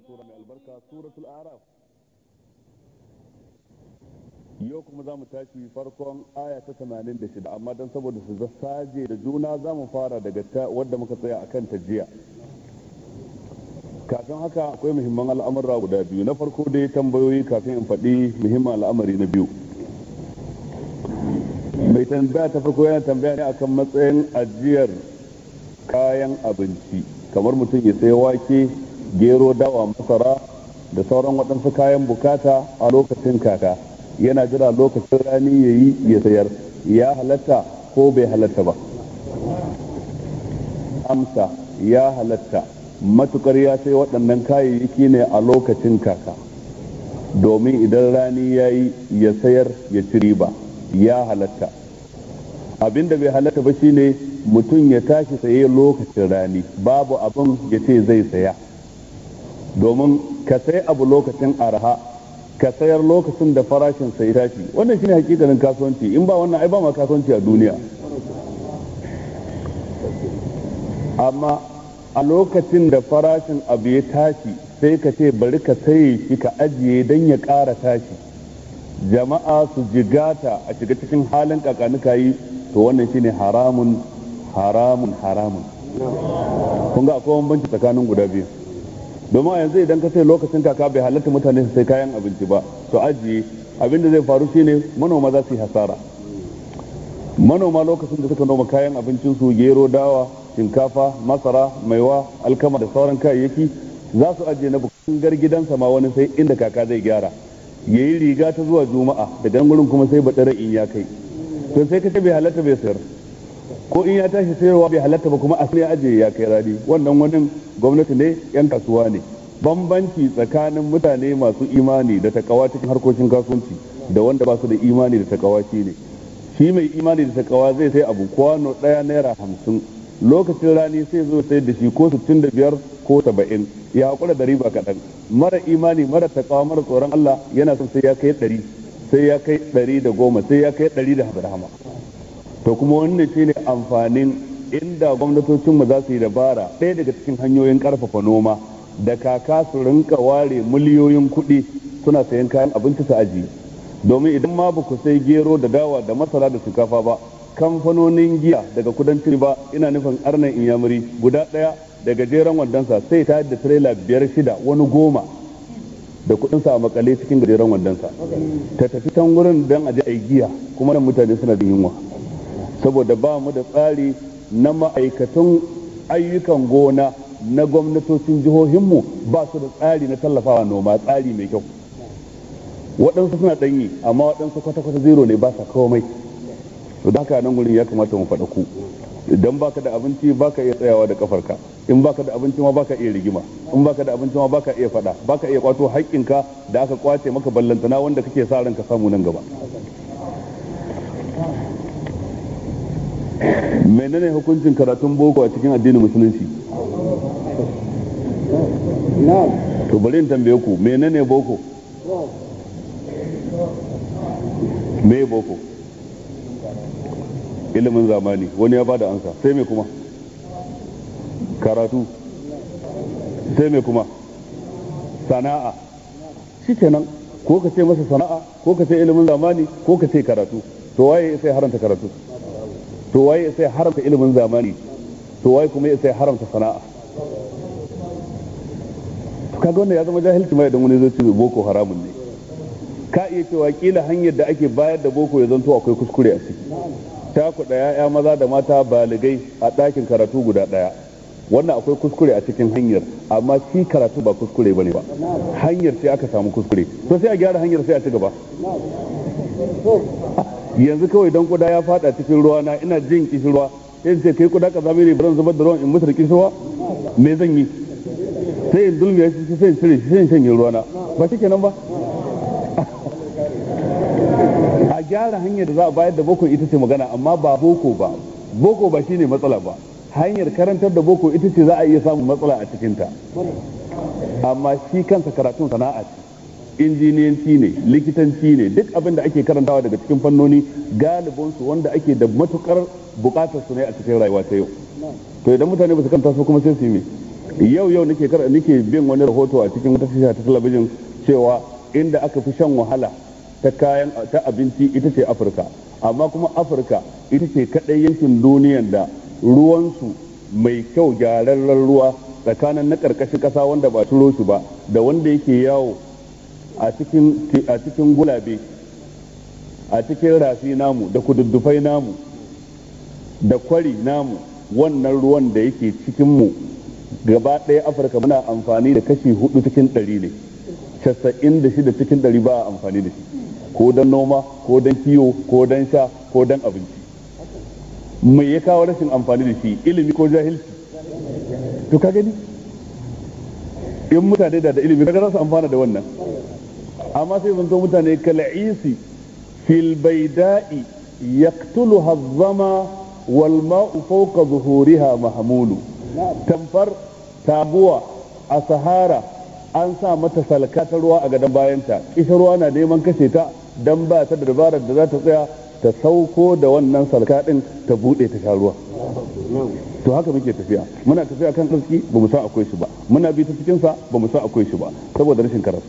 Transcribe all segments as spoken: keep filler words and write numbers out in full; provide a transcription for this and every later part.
sura mai albarka suratul araf. Yau kuma za mu tashi farkon aya ta tamanin da shida, amma don saboda su saje da juna za mu fara daga ta wadda muka tsaya a kan ta jiya. Kafin haka akwai muhimman al'amura guda biyu. Na farko dai tambayoyi kafin in faɗi muhimman al'amari na biyu. Mai tambaya ta farko yana tambaya ne akan matsayin ajiyar kayan abinci, kamar mutum ya sayi wake, gero, dawa, masara da sauran waɗansu kayan bukata a lokacin kaka, yana jira lokacin rani ya yi ya sayar, ya halatta ko bai halatta ba? Amsa: ya halatta, matukar ya sai waɗannan kayayyaki ne a lokacin kaka, domin idan rani ya yi ya sayar ya ci riba, ya halatta. Abinda bai halatta ba shine mutum ya tashi saye lokacin rani, babu abin ya ce zai saya, domin ka sai abu lokacin arha ka sayar lokacin da farashin sai tashi, wannan shine hakikanin kasuwanci. In ba wannan ai ba ma kasuwanci a duniya. Amma a lokacin da farashin abu ya tashi sai ka ce bari ka saye shi ka ajiye don ya ƙara tashi, jama'a su jigata a shiga cikin halin kakanuka yi, to wannan shine haramun haramun haramun. Kun ga akwai bambanci tsakanin guda biyu. Domin a yanzu idan ka sai lokacin kaka bai halatta mutane su sai kayan abinci ba, to ajiye, abin da zai faru shine manoma za su yi hasara. Manoma lokacin da suka noma kayan abincin su, gero, dawa, shinkafa, masara, maiwa, alkama da sauran kayayyaki, za su ajiye na bukatun gidansa ma wani sai inda kaka zai gyara, yayi riga ta zuwa juma'a, daga nan gurin kuma sai baɗara in ya kai, to sai ka ce bai halatta bai sayar, ko in ya tashi sayarwa bai halatta ba kuma asali ya ajiye ya kai rani. Wannan wani gwamnati ne, yan kasuwa ne. Bambanci tsakanin mutane masu imani da takawa cikin harkokin kasuwanci da wanda ba su da imani da takawa shine, shi mai imani da takawa zai sai abu kwano ɗaya naira hamsin, lokacin rani sai zo sai da shi ko sittin da biyar ko saba'in, ya hakura da riba kaɗan. Mara imani, mara takawa, mara tsoron Allah yana son sai ya kai ɗari, sai ya kai ɗari da goma, sai ya kai ɗari da hama. To kuma wannan shine amfanin inda gwamnatocinmu za su yi dabara. Ɗaya daga cikin hanyoyin ƙarfafa noma da kaka su rinka ware miliyoyin kuɗi suna sayan kayan abinci su ajiye, domin idan ma ba ku sai gero da dawa da masara da shinkafa ba, kamfanonin giya daga kudancin ba, ina nufin arnan inyamuri guda ɗaya da gajeren wandonsa sai ta da tirela biyar shida wani goma da kuɗinsa a makale cikin gajeren wandonsa, ta tafi can wurin don aje a yi giya, kuma nan mutane suna da yunwa. Saboda ba mu da tsari na ma'aikatan ayyukan gona na gwamnatocin jihohinmu, ba su da tsari na tallafawa noma, tsari mai kyau. Waɗansu suna ɗanyi, amma waɗansu kwata-kwata zero ne, ba sa komai. To da haka nan gurin ya kamata mu faɗa ku, idan baka da abinci baka iya tsayawa da kafarka, in baka da abinci ma baka iya rigima, in baka da abinci ma baka iya faɗa, baka iya kwato haƙƙinka da aka kwace maka ballantana wanda kake sa ran ka samu nan gaba. Menene hukuncin karatun boko a cikin addinin musulunci? To bari in tambaye ku, menene boko? Me boko? Ilimin zamani. Wani ya bada ansa. Sai me kuma? Karatu. Sai me kuma? Sana'a. Shikenan, ko ka ce masa sana'a, ko ka ce ilimin zamani, ko ka ce karatu. To waye sai haranta karatu? To waye sai haramta ilimin zamani? To waye kuma sai haramta sana'a? To kaga wannan ya zama jahilci mai, idan wani zai ce boko haramun ne. Ka iya cewa kila hanyar da ake bayar da boko ya zanto akwai kuskure a ciki. Ta kuɗa ya'ya maza da mata baligai a ɗakin karatu guda ɗaya, wannan akwai kuskure a cikin hanyar, amma shi karatu ba kuskure bane ba, hanyar sai aka samu kuskure, to sai a gyara hanyar sai a ci gaba. Yanzu kawai dan kuda ya fada cikin ruwa na ina jin kishirwa, sai ce kai kuda ka zame ne bari zubar da ruwan in mutu da kishirwa, me zan yi? Sai in dulmiya shi, sai in cire shi, sai in shanye ruwa na, ba shi kenan ba? A gyara hanyar da za a bayar da boko ita ce magana, amma ba boko ba. Boko ba shine matsala ba, hanyar karantar da boko ita ce za a iya samun matsala a cikinta. Amma shi kansa karatun sana'a ce, injiniyanci ne, likitanci ne, duk abin da ake karantawa daga cikin fannoni galibinsu wanda ake da matukar bukatar su ne a cikin rayuwa ta yau. To idan mutane ba su karanta su kuma sai su yi me? yau yau nake nake bin wani rahoto a cikin wata tasha ta talabijin cewa inda aka fi shan wahala ta kayan ta abinci ita ce Afirka, amma kuma Afirka ita ce kadai yankin duniyan da ruwansu mai kyau gyararren ruwa tsakanin na karkashin kasa wanda ba turo shi ba da wanda yake yawo a cikin a cikin gulabe a cikin rafi namu da kududdufai namu da kwari namu, wannan ruwan da yake cikin mu gaba ɗaya Afirka muna amfani da kashi hudu cikin ɗari ne, casa'in da shida cikin ɗari ba a amfani da shi, ko don noma ko don kiwo ko don sha ko don abinci. Mai ya kawo rashin amfani da shi, ilimi ko jahilci? To ka gani in mutane da da ilimi kaga za su amfana da wannan, amma sai zanto mutane kal'isi fil baida'i yaqtuluha adh-dhama wal ma'u fawqa zuhuriha mahmulu. Tamfar taguwa a sahara an sa mata salka ta ruwa a gadon bayanta, ita ruwa na neman kashe ta dan ba ta da dabarar da za ta tsaya ta sauko da wannan salka din ta bude ta sha ruwa. To haka muke tafiya, muna tafiya kan tsarki ba mu san akwai shi ba, muna bi ta cikin sa ba mu san akwai shi ba saboda rashin karatu.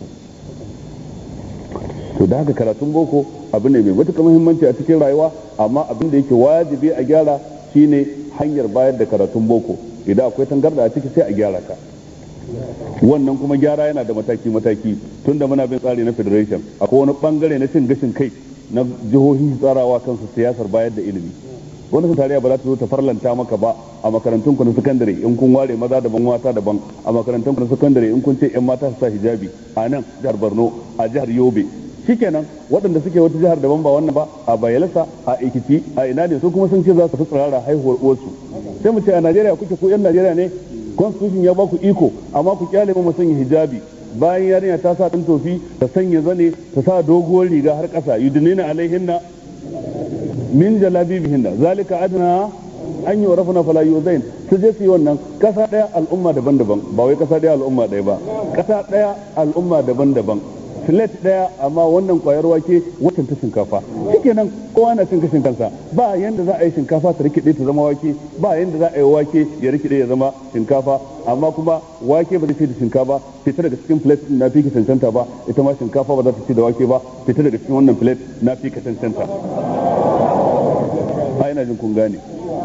To da haka karatun boko abu ne mai matuƙar muhimmanci a cikin rayuwa, amma abin da yake wajibi a gyara shine hanyar bayar da karatun boko. Idan akwai tangarda a ciki sai a gyara ka. Wannan kuma gyara yana da mataki-mataki, tunda muna bin tsari na federation akwai wani bangare na cin gashin kai na jihohi tsarawa kansu siyasar bayar da ilimi. Wani tarayya ba za ta zo ta farlanta maka ba a makarantun ku na sakandare in kun ware maza daban mata daban, a makarantun ku na sakandare in kun ce yan mata su sa hijabi a nan jihar Borno, a jihar Yobe. Shikenan waɗanda suke wata jihar daban ba wannan ba a Bayelsa, a Ekiti, a ina ne su kuma sun ce za su fi tsirara haihuwar uwarsu. Sai mu ce a Najeriya kuke ko yan Najeriya ne, constitution ya ba ku iko, amma ku kyale mu sanya hijabi. Bayan yarinya ta sa ɗan tofi ta sanya zane ta sa doguwar riga har ƙasa, yudnina alaihinna min jalabibihinna zalika adna an yi rafuna fala yuzain. su je su yi wannan. Kasa ɗaya al'umma daban-daban, ba wai kasa ɗaya al'umma ɗaya ba, kasa ɗaya al'umma daban-daban, plate daya amma wannan kwayar wake watan ta shinkafa. Shikenan kowa na cin gashin kansa, ba yanda za a yi shinkafa ta rikide ta zama wake, ba yanda za a yi wake ya rikide ya zama shinkafa, amma kuma wake ba zai ci da shinkafa fita daga cikin plate na fi ka cancanta ba, ita ma shinkafa ba za ta ci da wake ba fita daga cikin wannan plate na fi ka cancanta. Ai ina jin kun gane.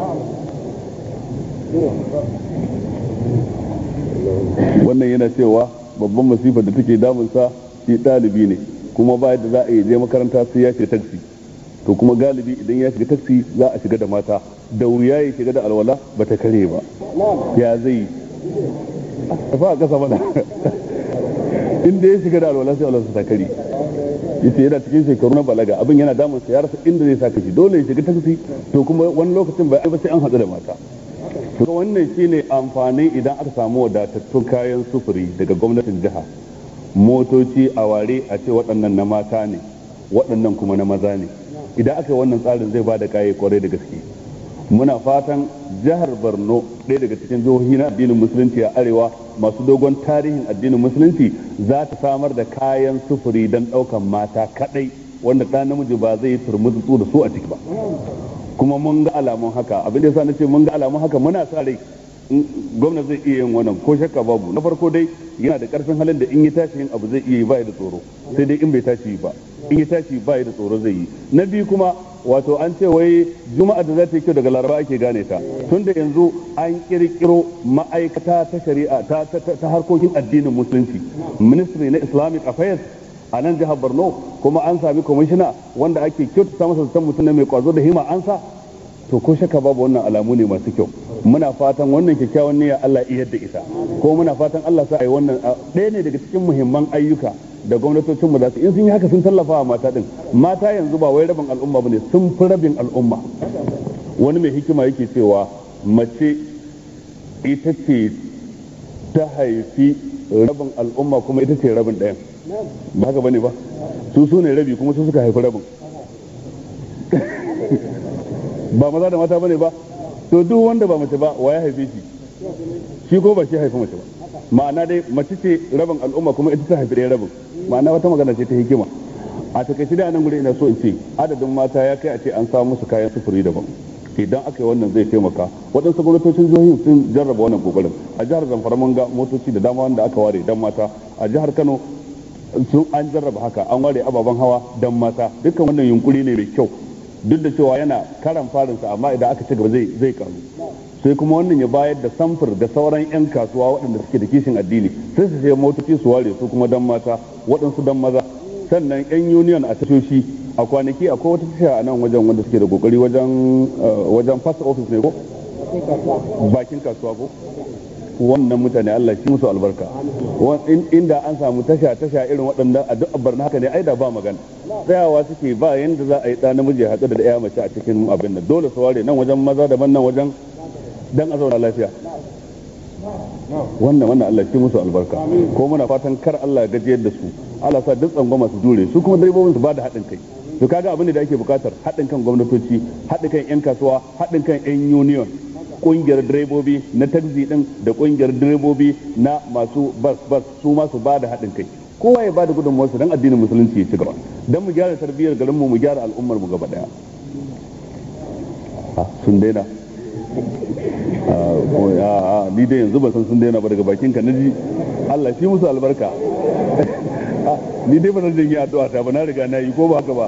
Wannan yana cewa babban masifar da take damunsa shi ɗalibi ne, kuma ba yadda za a yi je makaranta sai ya shiga taksi. To kuma galibi idan ya shiga taksi za a shiga da mata, da wuya ya shiga da alwala ba ta kare ba, ya zai fa a kasa mana inda ya shiga da alwala sai alwala ta kare. Yace yana cikin shekaru na balaga, abin yana damun sa, ya rasa inda zai saka shi, dole ya shiga taksi. To kuma wani lokacin ba ba sai an haɗu da mata. To wannan shine amfani idan aka samu wadatattun kayan sufuri daga gwamnatin jiha, motoci a ware a ce waɗannan na mata ne waɗannan kuma na maza ne. Idan aka yi wannan tsarin zai ba da kaye kwarai da gaske. Muna fatan jihar Borno, ɗaya daga cikin jihohi na addinin musulunci a arewa masu dogon tarihin addinin musulunci, za ta samar da kayan sufuri don ɗaukan mata kaɗai, wanda ɗan namiji ba zai yi turmutsu da su a ciki ba. Kuma mun ga alamun haka, abin da yasa na ce mun ga alamun haka, muna sa rai gwamna zai iya yin wannan, ko shakka babu. Na farko dai yana da karfin halin da in ya tashi yin abu zai iya yi, ba da tsoro, sai dai in bai tashi ba, in ya tashi ba da tsoro zai yi. Na biyu kuma wato an ce wai juma'a da za ta yi kyau daga laraba ake gane ta, tun da yanzu an kirkiro ma'aikata ta shari'a ta, ta, harkokin addinin musulunci, ministry na Islamic Affairs a nan jihar Borno, kuma an sami kwamishina wanda ake kyautata masa zaton mutum na mai kwazo da hima an sa. To ko shakka babu wannan alamu ne masu kyau. Muna fatan wannan kyakkyawan niyya Allah iya da ita, ko muna fatan Allah sa a yi wannan ɗaya ne daga cikin muhimman ayyuka da gwamnatocin mu za su, in sun yi haka sun tallafa wa mata din. Mata yanzu ba wai rabin al'umma bane, sun fi rabin al'umma. Wani mai hikima yake cewa mace ita ce ta haifi rabin al'umma kuma ita ce rabin ɗayan. Ba haka bane ba? Su su ne rabi kuma su suka haifi rabin. Ba maza da mata bane ba? To duk wanda ba mace ba wa ya haife shi? Shi ko ba shi haifi mace ba. Ma'ana dai mace ce rabin al'umma kuma ita ta haifi ɗaya rabin. Ma'ana wata magana ce ta hikima. A takaice da nan gure ina so in ce adadin mata ya kai a ce an samu musu kayan sufuri daban, idan aka yi wannan zai taimaka. Waɗansu gwamnatocin jihohin sun jarraba wannan kokarin. A jihar Zamfara mun ga motoci da dama wanda aka ware dan mata. A jihar Kano sun an jarraba haka, an ware ababen hawa dan mata. Dukkan wannan yunkuri ne mai kyau, duk da cewa yana karan farinsa, amma idan aka ci gaba zai zai karu. Sai kuma wannan ya bayar da samfur da sauran 'yan kasuwa waɗanda suke da kishin addini sai su sai motoci su ware su kuma dan mata, waɗansu dan maza. Sannan 'yan union a tashoshi, a kwanaki akwai wata tasha a nan wajen wanda suke da kokari wajen wajen post office ne ko bakin kasuwa ko wannan mutane Allah shi musu albarka. Inda an samu tasha tasha irin waɗanda a duk barna haka ne ai da ba magana. Tsayawa suke ba yanda za a yi ɗa namiji haɗu da ɗaya mace a cikin abin nan, dole su ware nan wajen maza daban nan wajen dan a zauna lafiya. Wannan wannan Allah shi musu albarka, ko muna fatan kar Allah gajiyar da su, Allah sa duk tsangwama su jure, su kuma direbobin su ba da haɗin kai. To kaga abin da ake bukatar haɗin kan gwamnatoci, haɗin kan 'yan kasuwa, haɗin kan 'yan union, kungiyar direbobi na taxi din da kungiyar direbobi na masu bas bas su ma su ba da haɗin kai. Kowa ya ba da gudunmuwarsa don addinin musulunci ya ci gaba, don mu gyara tarbiyyar garinmu, mu gyara al'ummar mu gaba daya. Sun daina ni dai yanzu ban san sun daina ba, daga bakin ka naji. Allah shi musu albarka. Ni dai ba zan janye addu'a ta ba, na riga na yi, ko ba haka ba.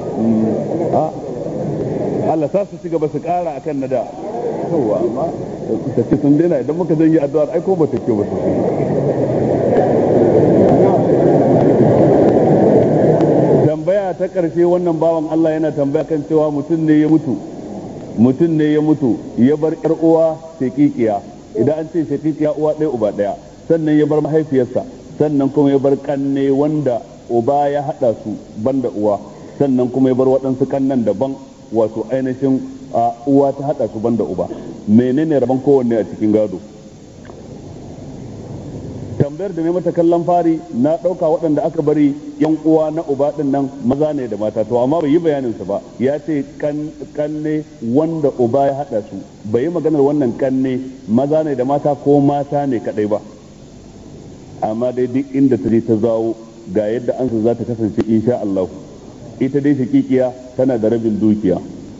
Allah sa su ci gaba su kara akan nada. Yawwa, amma ta ce sun daina, idan muka janye addu'a ai ko ba ta kyau ba su. Tambaya ta karshe, wannan bawan Allah yana tambaya kan cewa mutum ne ya mutu mutum ne ya mutu ya bar yar uwa shakikiya. Idan an ce shakikiya uwa ɗaya uba ɗaya, sannan ya bar mahaifiyarsa, sannan kuma ya bar kanne wanda uba ya haɗa su banda uwa, sannan kuma ya bar waɗansu kannan daban, wato ainihin uwa ta haɗa su banda uba. Menene rabon kowanne a cikin gado? Tambayar da ne mata kallon fari, na ɗauka waɗanda aka bari yan uwa na uba ɗin nan maza ne da mata, to amma bai yi bayaninsa ba. Ya ce kanne wanda uba ya haɗa su, bai yi maganar wannan kanne maza ne da mata ko mata ne kaɗai ba. Amma dai duk inda ta je ta zawo ga yadda ansa za ta kasance insha Allah. Ita dai shakikiya tana da rabin dukiya.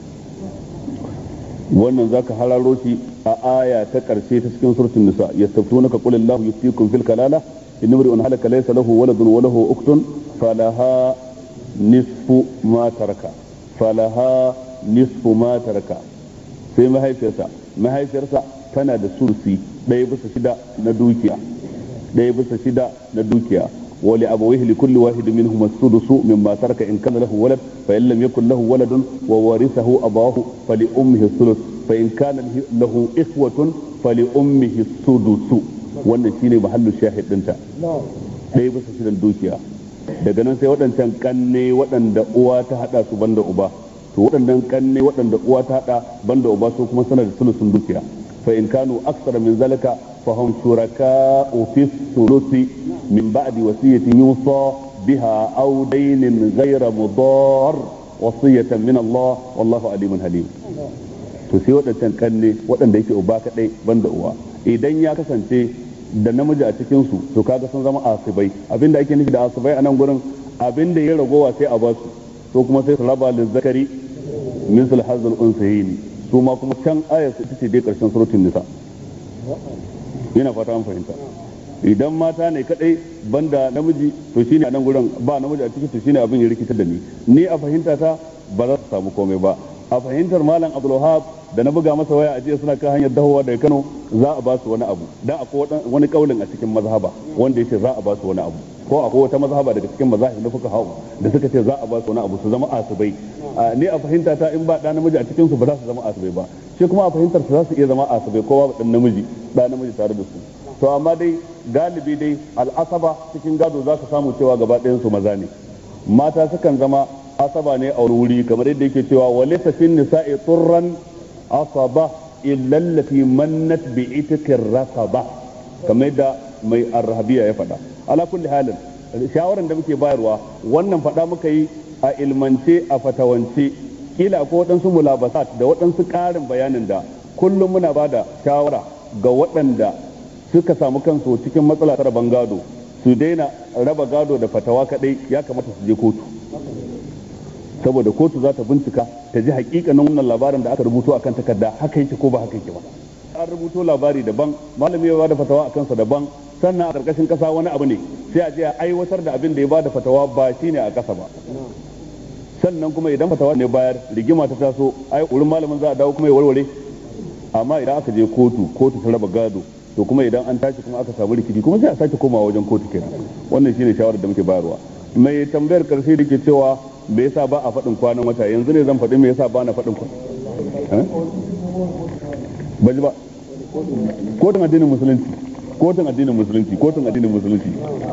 Wannan zaka hararo shi a aya ta karshe ta cikin suratul nisa, yastaftunaka qul Allahu yuftikum fil kalala in imru'un halaka laysa lahu waladun wa lahu ukhtun falaha nisfu ma taraka falaha nisfu ma taraka. Sai mahaifiyarsa mahaifiyarsa tana da sulusi ɗaya bisa shida na dukiya ɗaya bisa shida na dukiya. ولأبويه لكل واحد منهما السدس مما ترك إن كان له ولد فإن لم يكن له ولد وورثه أباه فلأمه الثلث فإن كان له إخوة فلأمه السدس. wannan shine mahallin shahid dinta, ɗaya bisa shidan dukiya. Daga nan sai waɗancan kanne waɗanda uwa ta haɗa su banda uba, to waɗannan kanne waɗanda uwa ta haɗa banda uba su kuma suna da sulusun dukiya. fa in kanu aksara min zalika fa hum shuraka'u fi thuluthi من بعد وصية يوصى بها أو دين غير مضار وصية من الله والله عليم حليم. to sai waɗancan kanne waɗanda yake uba kaɗai banda uwa, idan ya kasance da namiji a cikin su to kaga sun zama asibai. Abinda ake nufi da asibai a nan gurin, abinda ya ragowa sai a basu, to kuma sai su raba lil zakari misal hazzul unsayni. su ma kuma can ayar su ita ce dai karshen suratul nisa. Yana fata an fahimta. Idan mata ne kadai banda namiji to shine a nan gurin ba namiji a ciki, to shine abin ya rikitar da ni ni a fahimta ta ba za su samu komai ba. A fahimtar malam Abdul Wahab da na buga masa waya a jiya suna kan hanyar dawowa daga Kano, za a ba su wani abu, dan akwai wani kaulin a cikin mazhaba wanda yace za a ba su wani abu, ko akwai wata mazhaba daga cikin mazahib na fuka hawo da suka ce za a ba su wani abu su zama asibai. Ni a fahimta ta in ba da namiji a cikin su ba za su zama asibai ba, shi kuma a fahimtar su za su iya zama asibai, kowa dan namiji da namiji tare da su. To amma dai galibi dai al'asaba cikin gado za ka samu cewa gaba ɗayan su maza ne. Mata sukan zama asaba ne a wuri, kamar yadda yake cewa walaysa fin nisa'i turran asaba illa allati mannat bi itikir rasaba, kamar yadda mai arhabiya ya faɗa. Ala kulli halin shawaran da muke bayarwa wannan faɗa muka yi a ilmance a fatawance, kila ko waɗansu mulabasat da waɗansu ƙarin bayanin da kullum muna bada shawara ga waɗanda suka samu kansu cikin matsala ta raban gado su daina raba gado da fatawa kadai, ya kamata su je kotu. saboda kotu za ta bincika ta ji hakikanin wannan labarin da aka rubuto akan takarda haka yake ko ba haka yake ba. An rubuto labari daban, malami ya bada fatawa akan sa daban, sannan a karkashin kasa wani abu ne sai a je a aiwatar da abin da ya bada fatawa ba shine a kasa ba. Sannan kuma idan fatawa ne bayar rigima ta taso ai wurin malamin za a dawo kuma ya warware. Amma idan aka je kotu, kotu ta raba gado, to kuma idan an tashi kuma aka samu rikici kuma sai a sake komawa wajen kotu kenan. Wannan shine shawarar da muke bayarwa. Mai tambayar karshe da ke cewa me yasa ba a faɗin kwanan wata, yanzu ne zan faɗi me yasa ba na faɗin kwanan ba ji ba kotun addinin musulunci kotun addinin musulunci kotun addinin musulunci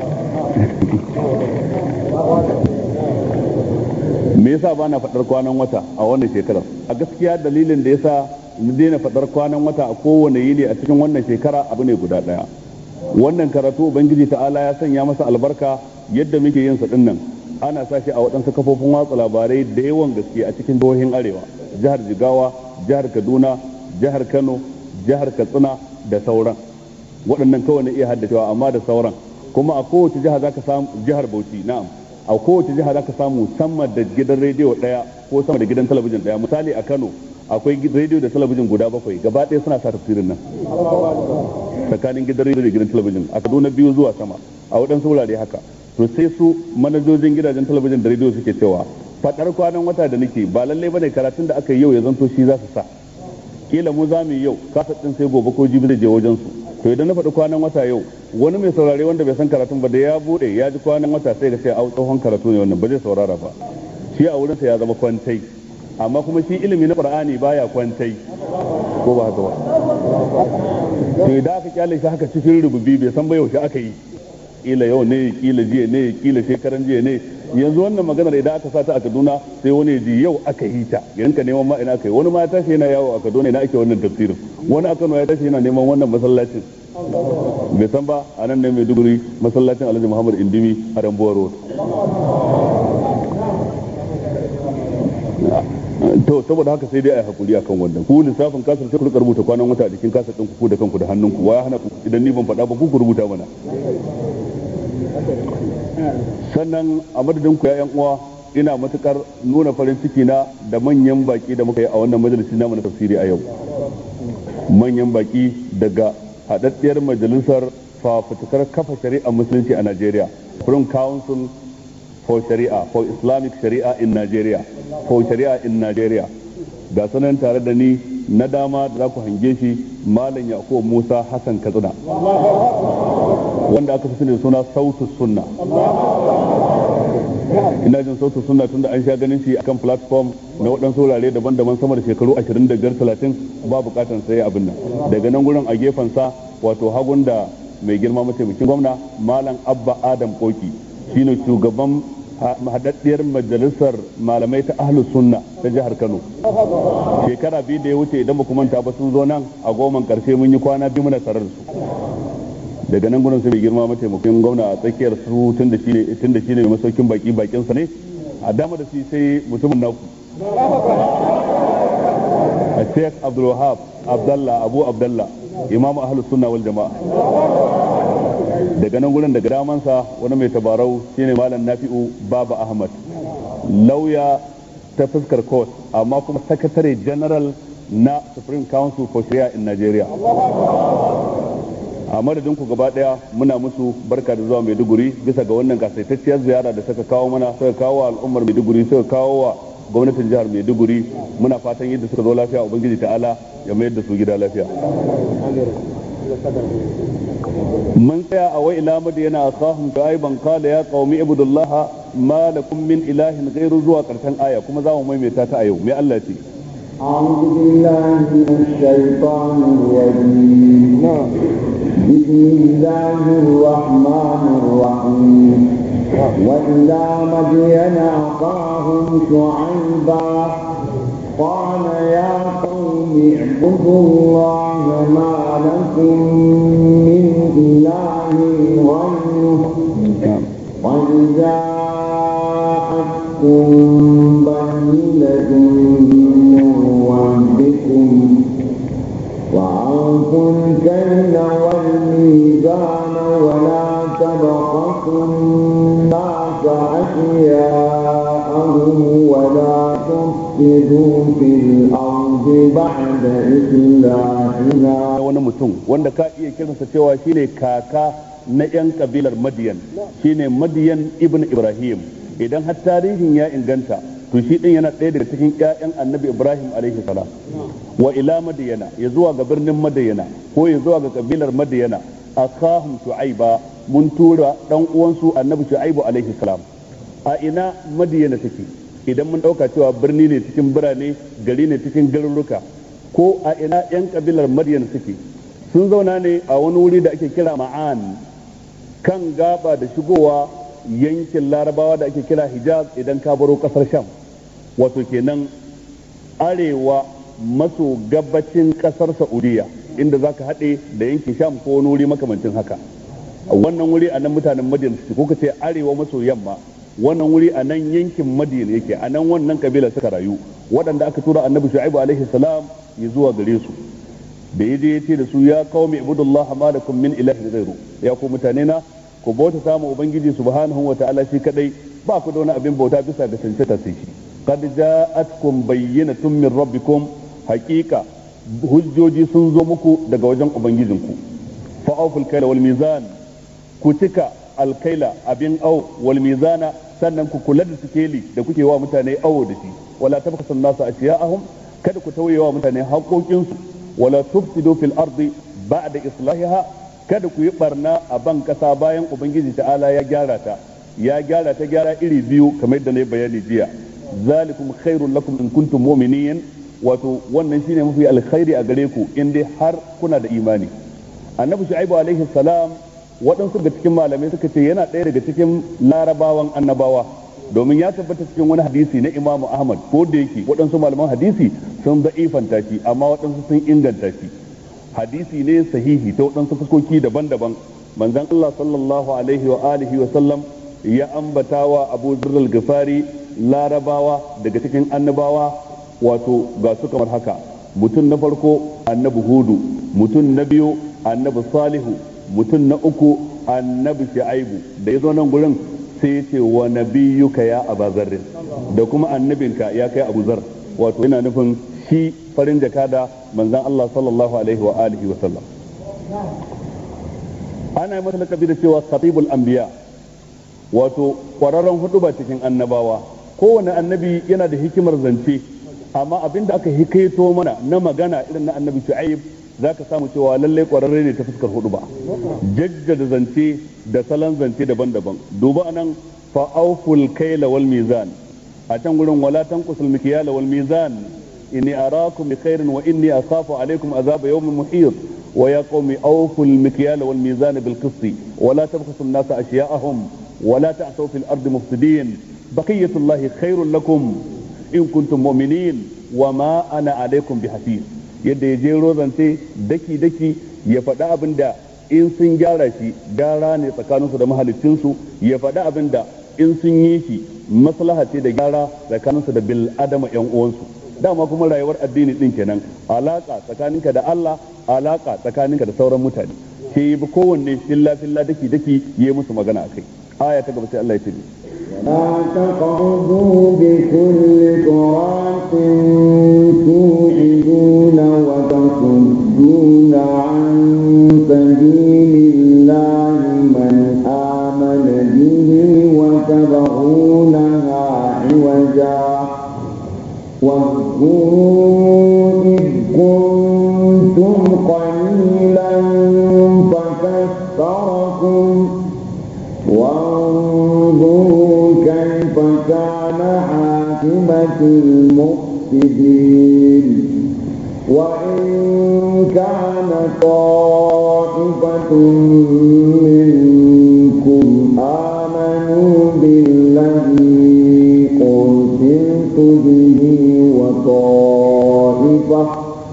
me yasa ba na faɗar kwanan wata a wannan shekarar? A gaskiya dalilin da yasa na daina faɗar kwanan wata a kowane yini a cikin wannan shekara abu ne guda ɗaya. Wannan karatu ubangiji ta'ala ya sanya masa albarka yadda muke yin sa dinnan ana sa shi a waɗansu kafofin watsa labarai da yawan gaske a cikin jihohin arewa, jihar Jigawa, jihar Kaduna, jihar Kano, jihar Katsina da sauran. Waɗannan kawai na iya haddacewa, amma da sauran kuma a kowace jiha zaka samu, jihar Bauchi na'am, a kowace jiha zaka samu sama da gidan rediyo ɗaya ko sama da gidan talabijin ɗaya. Misali a Kano akwai rediyo da talabijin guda bakwai, gaba ɗaya suna sa tafsirin nan tsakanin gidan rediyo da gidan talabijin. A Kaduna biyu zuwa sama, a waɗansu wurare haka. To sai su manajojin gidajen talabijin da rediyo suke cewa faɗar kwanan wata da nake ba lallai bane karatun da aka yi yau ya zanto shi za su sa. Kila mu za mu yi yau, kasa ɗin sai gobe ko jibi zai je wajen su. To idan na faɗi kwanan wata yau, wani mai saurare wanda bai san karatun ba da ya buɗe ya ji kwanan wata sai ga sai a tsohon karatu ne wannan, ba zai saurara ba. Shi a wurinsa ya zama kwantai. Amma kuma shi ilimi na Qur'ani baya kwantai, ko ba haka ba. To idan aka kyale shi haka cikin rububi bai san ba yaushe aka yi, kila yau ne, kila jiya ne, kila shekaran jiya ne. Yanzu wannan maganar idan aka sata a Kaduna sai wani ji yau aka yi ta, yanka neman ma ina aka yi. Wani ma ya tashi yana yawo a Kaduna ina ake wannan tafsirin, wani a Kano ya tashi yana neman wannan masallacin, bai san ba a nan ne Maiduguri masallacin Alhaji Muhammad Indimi a Rambuwa Road. To saboda haka sai dai a yi hakuri akan wannan. Ku lissafin kasar sai ku rika rubuta kwanan wata a jikin kasar ɗin ku da kanku da hannunku. Wa ya hana ku? Idan ni ban faɗa ba ku ku rubuta mana. Sannan a madadin ku ya yan uwa, ina matukar nuna farin ciki na da manyan baki da muka yi a wannan majalisi namu na tafsiri a yau. Manyan baki daga haɗaɗɗiyar majalisar fafutukar kafa shari'a musulunci a Najeriya, Supreme Council for Sharia, for Islamic Sharia in Nigeria, for Sharia in Nigeria. Ga sanan tare da ni na dama da za ku hange shi Malam Yakubu Musa Hassan Katsina, wanda aka fi sani da suna Sautus Sunna. Ina jin Sautus Sunna tunda an sha ganin shi akan platform na waɗansu wurare daban-daban sama da shekaru ashirin da biyar talatin, ba bukatan sai abin nan. Daga nan gurin a gefen sa, wato hagun da mai girma mataimakin gwamna Malam Abba Adam Koki, shine shugaban haɗaɗɗiyar majalisar malamai ta ahlus sunna ta jihar Kano. Shekara biyu da ya wuce idan ba manta ba sun zo nan a goman karshe mun yi kwana biyu muna tarar su. Daga nan gudun sai mai girma mataimakin gwamna a tsakiyar su tun da shine tun da shine mai masaukin baki bakin sa ne, a dama da shi sai mutumin naku a Sheikh Abdul Wahab Abdullah Abu Abdullah, Imam ahlus sunna wal jama'a. Daga nan gurin daga damansa wani mai tabarau shine Malam Nafi'u Baba Ahmad, lauya ta fuskar court amma kuma secretary general na Supreme Council for Sharia in Nigeria. A madadin ku gaba daya muna musu barka da zuwa Maiduguri bisa ga wannan gasaitacciyar ziyara da suka kawo mana, suka kawo wa al'ummar Maiduguri, suka kawo wa gwamnatin jihar Maiduguri. Muna fatan yadda suka zo lafiya ubangiji ta'ala ya mayar da su gida lafiya. من سيا أو إلى مدين أخاهم شعيبا قال يا قوم اعبدوا الله ما لكم من إله غير زوا قرشان آية كما زاو مي ميتاتا أيو مي الله تي. أعوذ بالله من الشيطان الرجيم. بسم الله الرحمن الرحيم. وإلى مدين أخاهم شعيبا قال يا قوم اعبدوا الله ما لكم من إله غيره قد جاءتكم بينة من ربكم وأوفوا الكيل والميزان ولا تبخسوا الناس أشياءهم ولا تفسدوا في الأرض بعد إصلاحها. wani mutum wanda ka iya kiransa cewa shine kaka na yan kabilar Madiyan, shine Madiyan ibn Ibrahim. Idan har tarihin ya inganta to shi din yana ɗaya daga cikin ƴaƴan Annabi Ibrahim alaihi salam. Wa ila Madiyana, ya zuwa ga birnin Madiyana ko ya zuwa ga kabilar Madiyana, akahum Shu'aiba, mun tura dan uwansu Annabi Shu'aibu alaihi salam. A ina Madiyana take? Idan mun dauka cewa birni ne cikin birane, gari ne cikin garuruka, ko a ina yan kabilar Madiyana suke? Sun zauna ne a wani wuri da ake kira Ma'an, kan gaba da shigowa yankin Larabawa da ake kira Hijaz idan ka baro kasar Sham, wato kenan arewa maso gabacin kasar Saudiya, inda zaka haɗe da yankin Sham ko wani wuri makamancin haka. Wannan wuri a nan mutanen Madina suke, ko kace arewa maso yamma, wannan wuri a nan yankin Madina yake, a nan wannan kabila suka rayu, waɗanda aka tura Annabi Shu'aibu alaihi salam ya zuwa gare su. Da yaje ya ce da su, ya qaumi ibudullah ma lakum min ilahin ghairu, ya ku mutane na ku bauta samu ubangiji subhanahu wa ta'ala shi kadai, ba ku da wani abin bauta bisa ga cancanta sai shi. qad ja'atkum bayyinatun min rabbikum, haqiqa hujjoji sun zo muku daga wajen ubangijinku. fa'awful kayla wal mizan, ku cika alkaila abin au wal mizana, sannan ku kula da sikeli da kuke wa mutane awo da shi. wala tabkhasu an-nasa ashiya'ahum, kada ku tauye wa mutane haƙoƙinsu. wala tufsidu fil ardi ba'da islahiha, kada ku yi barna a ban kasa bayan ubangiji ta'ala ya gyara ta ya gyara ta gyara iri biyu kamar yadda na bayani jiya. zalikum khairul lakum in kuntum mu'minin, wato wannan shine mafi alkhairi a gare ku in dai har kuna da imani. Annabi Shu'aibu alaihi salam, waɗansu daga cikin malamai suka ce yana ɗaya daga cikin larabawan annabawa, domin ya tabbata cikin wani hadisi na Imam Ahmad, ko da yake waɗansu malaman hadisi sun da'ifanta shi amma waɗansu sun inganta shi. Hadisi ne sahihi ta waɗansu fuskoki daban-daban. Manzon Allah sallallahu alaihi wa alihi wa sallam ya ambatawa Abu Dharr al-Ghifari larabawa daga cikin annabawa, wato ga su kamar haka: mutum na farko annabi Hudu, mutum na biyu annabi Salihu, mutum na uku annabi Shu'aibu. Da ya zo nan gurin sai ya ce wa nabiyyuka ya Abu Dharr, da kuma annabinka ya kai Abu Dharr, wato yana nufin shi farin jakada manzon Allah sallallahu alaihi wa alihi wa sallam. Ana masa lakabi da cewa khatibul anbiya, wato kwararren huduba cikin annabawa. Kowane annabi yana da hikimar zance, amma abinda aka hikaito mana na magana irin na annabi Shu'aib zaka samu cewa lalle kwararre ne ta fuskar huduba, jaddada zance da salon zance daban-daban. Duba anan fa awful kayla wal mizan, a can gurin wala tanqusul mikyala wal mizan inni arakum bi khairin wa inni akhafu alaykum azaba yawmin muhit. wa ya qaumi awful mikyala wal mizan bil qisti wa la tabkhasu an-nasa ashya'ahum wa la ta'thaw fil ardi mufsidin baqiyatullahi khairul lakum in kuntum mu'minin wa ma ana alaykum bihafiz. Yadda ya jero zance daki daki ya faɗa abinda in sun gyara shi gyara ne tsakaninsu da mahalicinsu, ya faɗa abinda in sun yi shi maslaha ce da gyara tsakaninsu da bil adama yan uwansu. Dama kuma rayuwar addini din kenan, alaka tsakaninka da Allah, alaka tsakaninka da sauran mutane. Ke bi kowanne filla filla daki daki yayi musu magana akai. Aya ta gaba sai Allah ya ce لا تقعدوا بكل صراط توعدون وتصدون عن سبيل الله من آمن به وتبغونها عوجا واذكروا إذ كنتم قليلا فكثركم وانظروا كيف كان عاقبة المفسدين. وإن كان طائفة منكم آمنوا بالذي أرسلت به وطائفة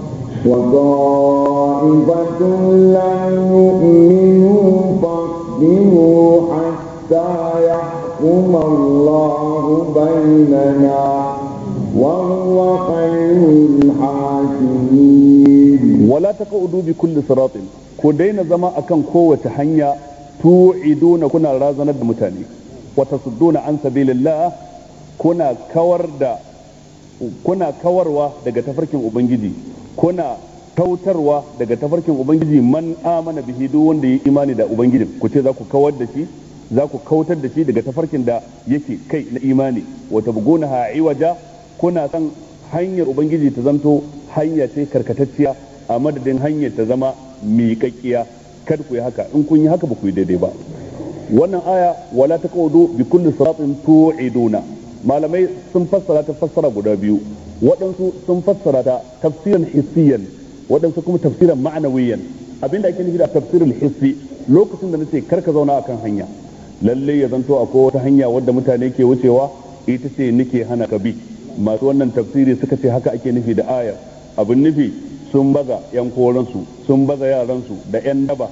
وطائفة لم يؤمنوا فاصبروا حتى يحكم الله بيننا وهو خير الحاكمين. ولا تقعدوا بكل صراط، ku daina zama akan kowace hanya tu'iduna kuna razanar da mutane wa tasudduna an sabilillah kuna kawar da kuna kawarwa daga tafarkin ubangiji kuna kautarwa daga tafarkin ubangiji man amana bihi duk wanda ya imani da ubangiji ku ce za ku kawar da shi za ku kautar da shi daga tafarkin da yake kai na imani wa tabgunaha iwaja kuna san hanyar ubangiji ta zanto hanya ce karkatacciya a madadin hanyar ta zama miƙaƙƙiya kada ku yi haka in kun yi haka ba ku yi daidai ba wannan aya wala taqudu bi kulli siratin tu'iduna malamai sun fassara ta fassara guda biyu waɗansu sun fassara ta tafsiran hissiyan waɗansu kuma tafsiran ma'anawiyan abinda ake nufi da tafsirin hissi lokacin da nace karka zauna akan hanya lalle ya zanto akwai wata hanya wadda mutane ke wucewa ita ce nake hana ka bi masu wannan tafsiri suka ce haka ake nufi da ayar abin nufi sun baza yan koransu sun baza yaransu da yan daba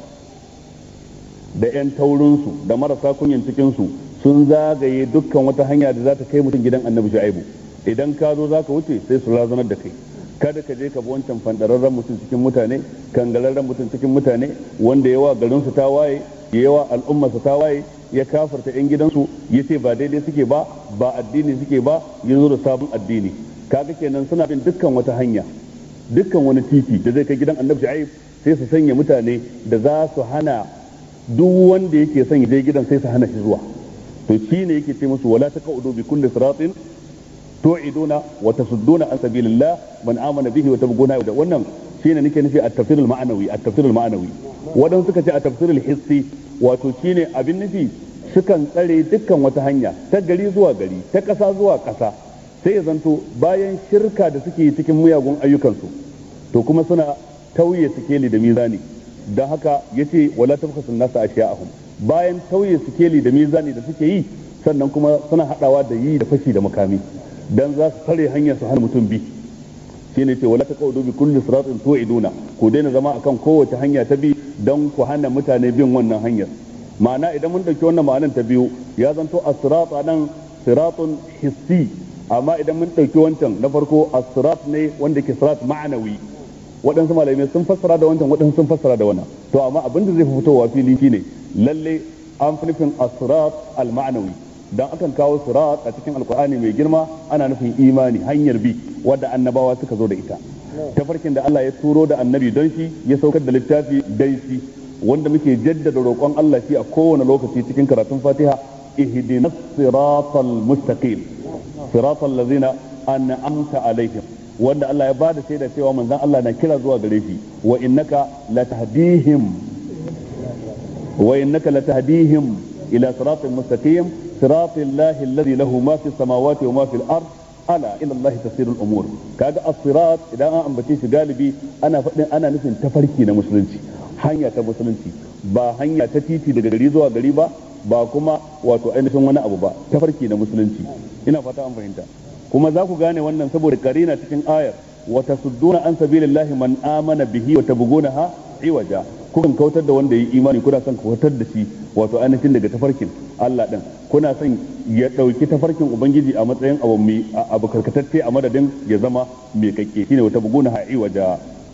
da yan taurinsu da marasa kunyan cikinsu sun zagaye dukkan wata hanya da za ta kai mutum gidan annabi shu'aibu idan ka zo za ka wuce sai su razanar da kai kada ka je ka bi wancan fandararren mutum cikin mutane kangalarren mutum cikin mutane wanda yawa garinsu ta waye yawa al'ummarsa ta waye ya kafarta yan gidansu ya ce ba daidai suke ba ba addini suke ba ya zo da sabon addini kaga kenan suna bin dukkan wata hanya dukkan wani titi da zai kai gidan annabi shu'aib sai su sanya mutane da za su hana duk wanda yake son ya je gidan sai su hana shi zuwa to shine yake ce musu wala taqudu bi kulli siratin tu'iduna wa tasudduna an sabilillah man amana bihi wa tabghuna da wannan shine nake nufi at-tafsir al-ma'nawi at-tafsir al-ma'nawi wadan suka ce at-tafsir al-hissi wato shine abin nufi sukan tsare dukkan wata hanya ta gari zuwa gari ta kasa zuwa kasa sai ya zanto bayan shirka da suke cikin muyagun ayyukansu to kuma suna tauye sikeli da mizani don haka yace wala tabkhasun nasa ashiya'ahum bayan tauye sikeli da mizani da suke yi sannan kuma suna hadawa da yi da fashi da makami dan za su tare hanyar su hana mutum bi shine ce wala taqudu bi kulli siratin tu'iduna ku daina zama akan kowace hanya ta bi dan ku hana mutane bin wannan hanyar ma'ana idan mun dauki wannan ma'anar ta biyu ya zanto as-sirat nan siratun hissi amma idan mun dauki wancan na farko as-sirat ne wanda ke sirat ma'anawi waɗansu malamai sun fassara da wancan waɗansu sun fassara da wannan to amma abin da zai fi fitowa fili shine lalle an fi nufin as-sirat al-ma'nawi dan akan kawo sirat a cikin alkur'ani mai girma ana nufin imani hanyar bi wadda annabawa suka zo da ita tafarkin da Allah ya turo da annabi don shi ya saukar da littafi dai shi wanda muke jaddada roƙon Allah shi a kowane lokaci cikin karatun Fatiha ihdinas siratal mustaqim siratal ladzina an'amta alaihim wanda Allah ya bada shaida cewa manzon Allah na kira zuwa gare shi wa innaka latahdihim wa innaka latahdihim ila siratal mustaqim siratal lahi alladhi lahu ma fi samawati wa ma fil ard ala ila Allah tasirul umur kaga as-sirat idan an ambace shi galibi ana fadin ana nufin tafarki na musulunci hanya ta musulunci ba hanya ta titi daga gari zuwa gari ba ba kuma wato ainihin wani abu ba tafarki na musulunci ina fata an fahimta kuma za ku gane wannan saboda karina cikin ayar wa tasudduna an sabilillahi man amana bihi wa tabghunaha iwaja kukan kautar da wanda yi imani kuna son kautar da shi wato ainihin daga tafarkin Allah din kuna son ya dauki tafarkin ubangiji a matsayin abu mai abu karkatacce a madadin ya zama mai kakke shine wa tabghunaha iwaja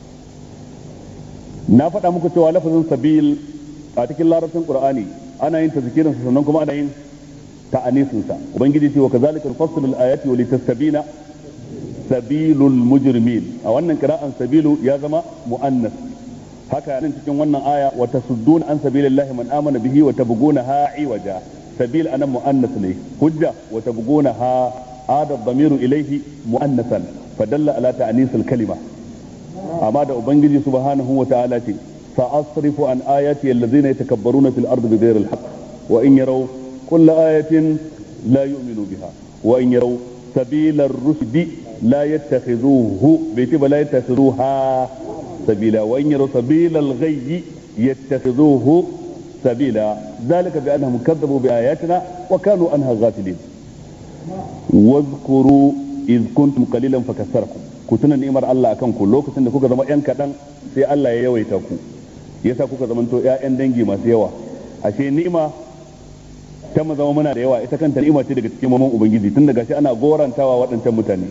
na faɗa muku cewa lafazin sabil a cikin larabcin qur'ani ana yin tazkirin sa sannan kuma ana yin ta'anisin sa ubangiji ce wa kazalika nufassilu al-ayati wa litastabina sabilul mujrimin a wannan qira'an sabilu ya zama muannas haka nan cikin wannan aya wa tasuddun an sabilillahi man amana bihi wa tabghunaha iwaja sabil anan muannas ne hujja wa tabghunaha ada dhamiru ilayhi muannasan fadalla ala ta'nisil kalima amma da ubangiji subhanahu wa ta'ala ce sa'asrifu an ayati alladhina yatakabbaruna fil ardi bighayri al-haqq wa in yaraw kull ayatin la yu'minu biha wa in yaraw sabila ar-rushdi la yattakhidhuhu bayti la yattakhidhuha sabila wa in yaraw sabila al-ghayyi yattakhidhuhu sabila dhalika bi annahum kadzabu bi ayatina wa kanu anha ghafilin wadhkuru idh kuntum qalilan fakassarakum ku tuna ni'imar Allah akan ku lokacin da kuka zama yan kadan sai Allah ya yawaita ku yasa kuka zamanto ƴaƴan dangi masu yawa ashe ni'ima ta mu zama muna da yawa ita kanta ni'ima ce daga cikin mamman ubangiji tun daga shi ana gorantawa waɗancan mutane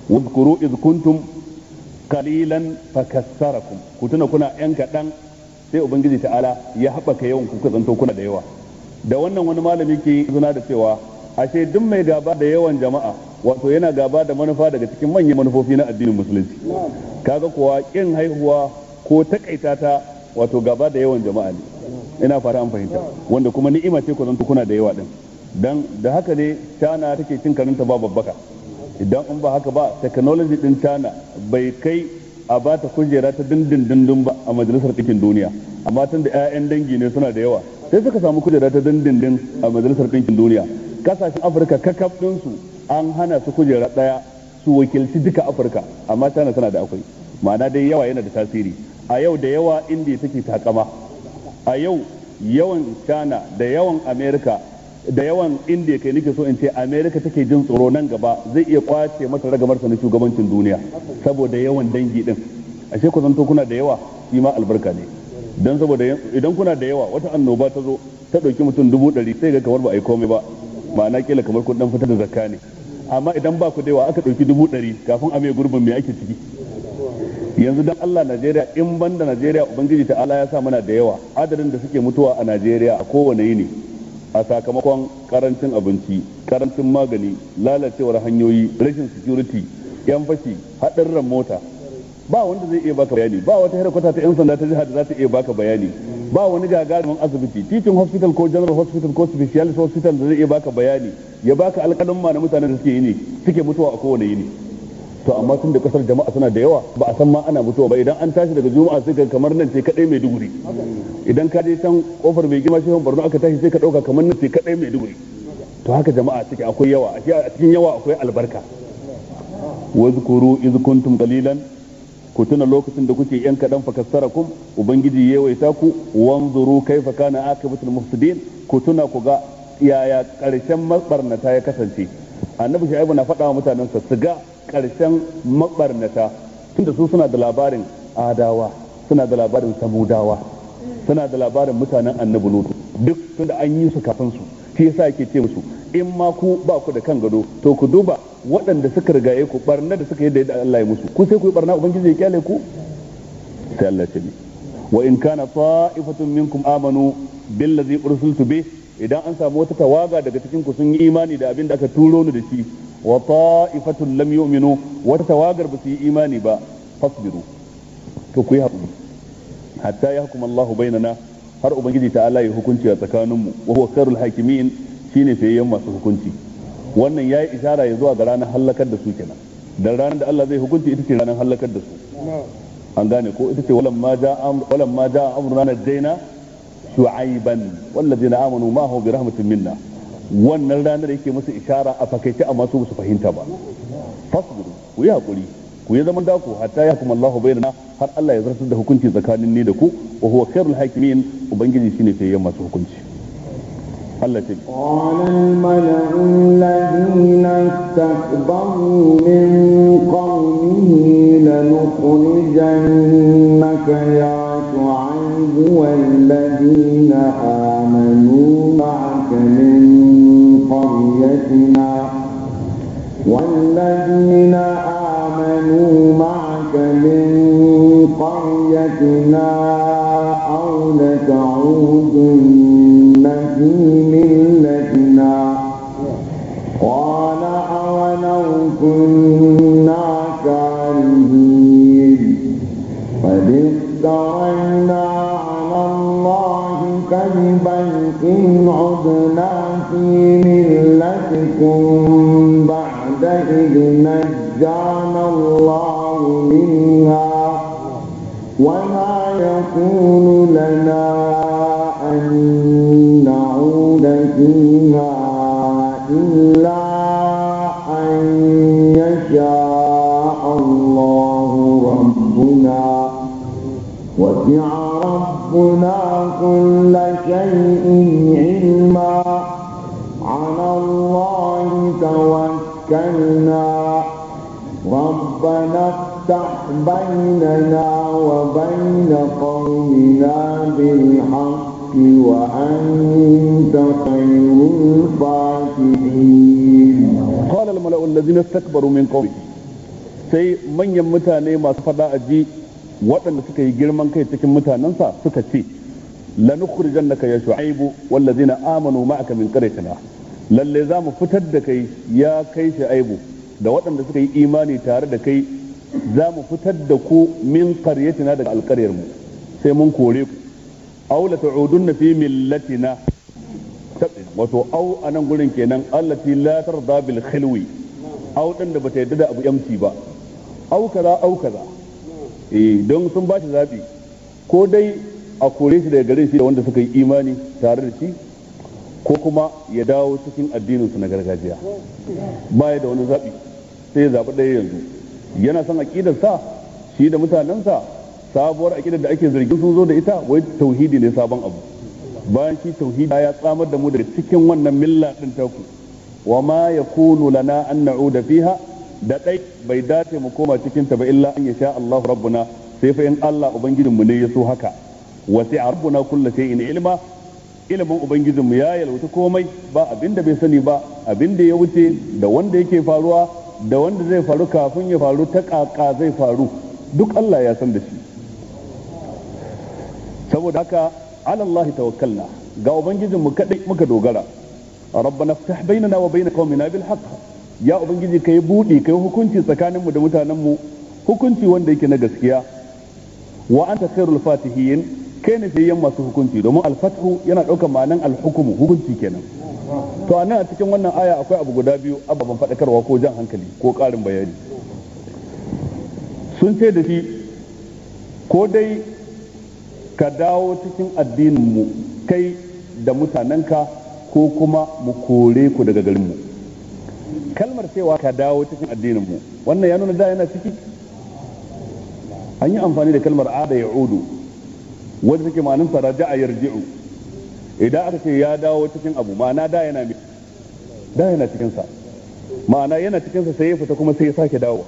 wadhkuru iz kuntum qalilan fakassarakum ku tuna kuna yan kadan sai ubangiji ta'ala ya haɓaka yawan ku zanto kuna da yawa. Da wannan wani malami ke zuna da cewa ashe duk mai gaba da yawan jama'a wato yana gaba da manufa daga cikin manyan manufofi na addinin musulunci. Kaga kuwa kin haihuwa ko takaita ta wato gaba da yawan jama'a ne. Ina fata an fahimta, wanda kuma ni'ima ce ku zanto kuna da yawa din. Dan da haka ne China take cin karanta ba babbaka. Idan in ba haka ba technology din China bai kai a ba ta kujera ta dindindin ba a majalisar ɗinkin duniya, amma tun da 'ya'yan dangi ne suna da yawa sai suka samu kujera ta dindindin a majalisar ɗinkin duniya. Kasashen Afirka kakaf ɗinsu an hana su kujera ɗaya su wakilci duka Afirka, amma China tana da akwai. Ma'ana dai yawa yana da tasiri. A yau da yawa India take takama, a yau yawan China da yawan America da yawan India kai nake so in ce America take jin tsoro nan gaba zai iya kwace mata ragamar sa na shugabancin duniya saboda yawan dangi din. Ashe ku zanto kuna da yawa shi ma albarka ne, dan saboda idan kuna da yawa wata annoba ta zo ta dauki mutum dubu ɗari sai ga kamar ba a yi komai ba, ma'ana kila kamar kun dan fitar da zakka ne. Amma idan ba ku da yawa aka dauki dubu ɗari kafin a mai gurbin me ake ciki. Yanzu dan Allah Najeriya in banda Najeriya ubangiji ta Allah ya sa mana da yawa, adadin da suke mutuwa a Najeriya a kowane yini a sakamakon karancin abinci, karancin magani, lalacewar hanyoyi, rashin security, yan fashi, haɗarran mota, ba wanda zai iya baka bayani, ba wata harkata ta yan sanda ta jiha da za ta iya baka bayani, ba wani gagarumin asibiti, teaching hospital ko general hospital ko specialist hospital da zai iya baka bayani ya baka alƙalin ma na mutanen da suke yini suke mutuwa a kowane yini. To amma tun da kasar jama'a suna da yawa ba a san ma ana mutuwa ba. Idan an tashi daga juma'a sai ka kamar nan ce kadai mai duguri, idan ka je can kofar mai girma shehun Borno aka tashi sai ka dauka kamar nan ce kadai mai duguri. To haka jama'a ciki akwai yawa, a cikin yawa akwai albarka. Wazkuru iz kuntum qalilan, ku tuna lokacin da kuke yan kadan fakassarakum, ubangiji ya yawaita ku, wanzuru kaifa kana akibatul mufsidin, ku tuna ku ga yaya karshen mabarnata ya kasance. Annabi Shu'aibu na faɗa wa mutanensa su ga karshen mabarnata, tunda su suna da labarin adawa, suna da labarin samudawa, suna da labarin mutanen annabi lutu, duk tunda an yi su kafin su. Shi yasa yake ce musu in ma ku ba ku da kan gado to ku duba waɗanda suka rigaye ku barna da suka yi da Allah ya musu, ku sai ku yi barna ubangiji ya kyale ku. Sai Allah ce wa in kana ta'ifatun minkum amanu billazi ursiltu bih, idan an samu wata tawaga daga cikin ku sun yi imani da abin da aka turo ni da shi, wa ta'ifatun lam yu'minu, wata tawagar ba su yi imani ba, fasbiru, to ku yi hakuri hatta yahkum Allahu bainana, har ubangiji ta Allah ya hukunci a tsakaninmu, wa huwa khairul hakimin, shine fiyayyen masu hukunci. Wannan yayi isharar ya zuwa ga ranar halakar da su kenan, dan ranar da Allah zai hukunci ita ce ranar halakar da su. An gane ko ita ce walamma ja'a walamma ja'a amruna najjayna shu'aiban wallazina amanu ma'ahu bi rahmatin minna. Wannan ranar yake musu ishara a fakaice amma su su fahimta ba. Fasbiru, ku yi hakuri, ku yi zaman dako hatta yahkum Allahu bainana, har Allah ya zartar da hukunci tsakanin ni da ku, wa huwa khairul hakimin, ubangiji shine fiyayyen masu hukunci. Allah ce qala al-mala'u alladhina istakbaru min qawmihi lanukhrijannaka ya shu'aib walladhina amanu ma'aka min qaryatina والذين آمنوا معك من قريتنا أو لتعودن في ملتنا قال أولو كنا كارهين قد افترينا على الله كذبا إن عدنا في ملتكم إذ نجانا الله منها وما يكون لنا أن نعود فيها إلا أن يشاء الله ربنا وسع ربنا كل شيء علما على الله توكلنا كنا ربنا افتح بيننا وبين قومنا بالحق وأنت خير الفاتحين. قال الملأ الذين استكبروا من قومه, sai manyan mutane masu fada aji waɗanda suka yi girman kai cikin mutanensa suka ce lanukhrijannaka ya shu'aibu wallazina amanu ma'aka min qaryatina lalle za mu fitar da kai ya kai shu'aibu da waɗanda suka yi imani tare da kai za mu fitar da ku min qaryatina daga alƙaryar mu sai mun kore ku aw la ta'udunna fi millatina wato au anan gurin kenan allati la tarda bil khilwi au din da bata yadda da abu yamci ba au kaza au kaza eh don sun ba shi zabi ko dai a kore shi daga garin shi da wanda suka yi imani tare da shi ko kuma ya dawo cikin addinin su na gargajiya baya da wani zabi sai ya zabi ɗaya yanzu yana son aqidar sa shi da mutanensa sabuwar aqidar da ake zargin sun zo da ita wai tauhidi ne sabon abu bayan shi tauhidi ya tsamar da mu daga cikin wannan milla din taku wa ma yakunu lana an na'uda fiha da dai bai dace mu koma cikin ta ba illa an yasha Allah rabbuna sai fa in Allah ubangijin mu ne ya so haka wasi'a rabbuna kullu shay'in ilma ilimin ubangijin mu ya yalwata komai ba abinda bai sani ba abinda ya wuce da wanda yake faruwa da wanda zai faru kafin ya faru ta kaka zai faru duk Allah ya san da shi saboda haka ala Allah tawakkalna ga ubangijin mu kadai muka dogara rabbana ftah bainana wa bain qaumina bil haqq ya ubangiji kai budi kai hukunci tsakaninmu da mutanenmu hukunci wanda yake na gaskiya wa anta khairul fatihin kai ne fiye masu hukunci domin al-fathu yana daukar ma'anan al-hukmu hukunci kenan to anan a cikin wannan aya akwai abu guda biyu ababan fadakarwa ko jan hankali ko karin bayani sun ce da shi ko dai ka dawo cikin addinin mu kai da mutanenka ko kuma mu kore ku daga garin mu kalmar cewa ka dawo cikin addinin mu wannan ya nuna da yana ciki an yi amfani da kalmar ada ya udu wanda take ma'anin sa raja'a yarji'u idan aka ce ya dawo cikin abu ma'ana da yana da yana cikin sa ma'ana yana cikin sa sai ya fita kuma sai ya sake dawowa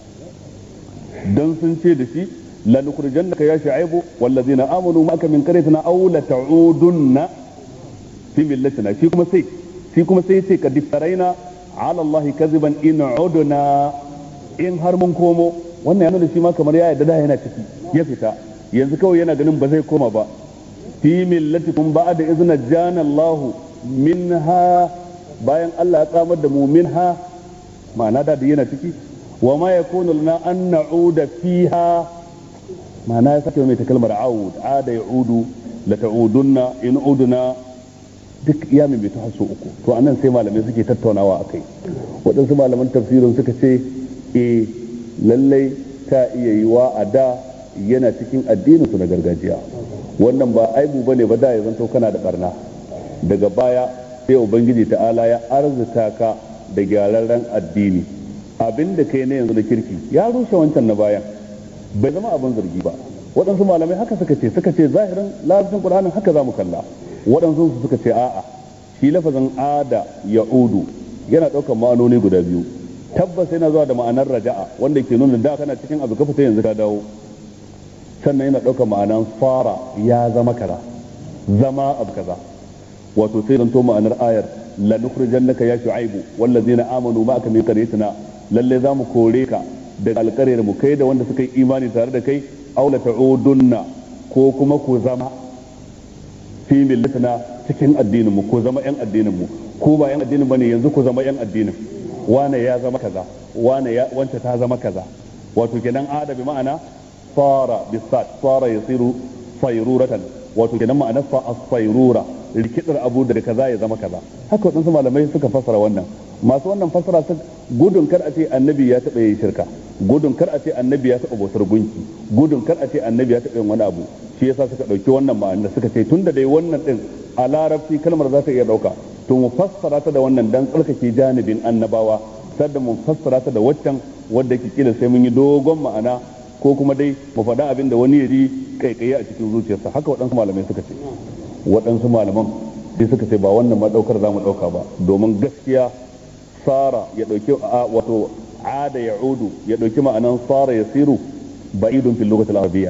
dan sun ce da shi la nukhrijannaka ya shu'aibu wallazina amanu ma'aka min qaryatina aw la ta'udunna fi millatina shi kuma sai shi kuma sai ya ce kad faraina ala allahi kaziban in udna in har mun komo wannan ya nuna shi ma kamar ya yarda da yana ciki ya fita yanzu kawai yana ganin ba zai koma ba fi millatikum ba'da izna jana Allah minha bayan Allah ya tsamar da mu minha ma'ana da yana ciki wa ma yakunu lana an na'uda fiha ma'ana ya sake mai ta kalmar aud ada ya'udu la ta'udunna in udna duk ya mai ta haso uku to anan sai malamai suke tattaunawa akai waɗansu malaman tafsirin suka ce eh lallai ta iya yiwa a da yana cikin addinin su na gargajiya wannan ba aibu bane ba da ya zanto kana da barna daga baya sai ubangiji ta'ala ya arzuta ka da gyararren addini abinda kai ne yanzu na kirki ya rushe wancan na bayan bai zama abin zargi ba waɗansu malamai haka suka ce suka ce zahirin lafazin qur'anin haka zamu kalla waɗansu suka ce a'a shi lafazin ada ya'udu yana ɗaukar ma'anoni guda biyu tabbas yana zuwa da ma'anar raja'a wanda ke nuna da kana cikin abu kafa yanzu ka dawo sannan yana ɗaukar ma'anar fara ya zama kaza zama abu kaza wato sai zanto ma'anar ayar la nukhrijannaka ya shu'aibu wallazina amanu ma'aka min qaryatina lalle zamu kore ka daga alƙaryar mu kai da wanda suka yi imani tare da kai aw la ta'udunna ko kuma ku zama fi millatina cikin addinin mu ko zama yan addinin mu ko ba yan addinin bane yanzu ku zama yan addinin wane ya zama kaza wane ya wance ta zama kaza wato kenan ada bi ma'ana fara bisat fara yasiru fayruratan wato kenan ma'ana fa as-fayrura rikidar abu da kaza ya zama kaza haka wadansu malamai suka fassara wannan masu wannan fassara su gudun kar a ce annabi ya taɓa yin shirka gudun kar a ce annabi ya taɓa bautar gunki gudun kar a ce annabi ya taɓa yin wani abu shi yasa suka ɗauki wannan ma'ana suka ce tunda dai wannan din a larabci kalmar za ta iya ɗauka to mu fassara ta da wannan dan tsarkake janibin annabawa sadda mu fassara ta da waccan wadda ke kila sai mun yi dogon ma'ana ko kuma dai mu faɗa abin da wani ya ji kaikayi a cikin zuciyarsa haka waɗansu malamai suka ce waɗansu malaman sai suka ce ba wannan ma ɗaukar za mu ɗauka ba domin gaskiya sara ya ɗauki wato ada ya udu ya ɗauki ma'anan sara ya siru ba'idun fil lugatil arabiyya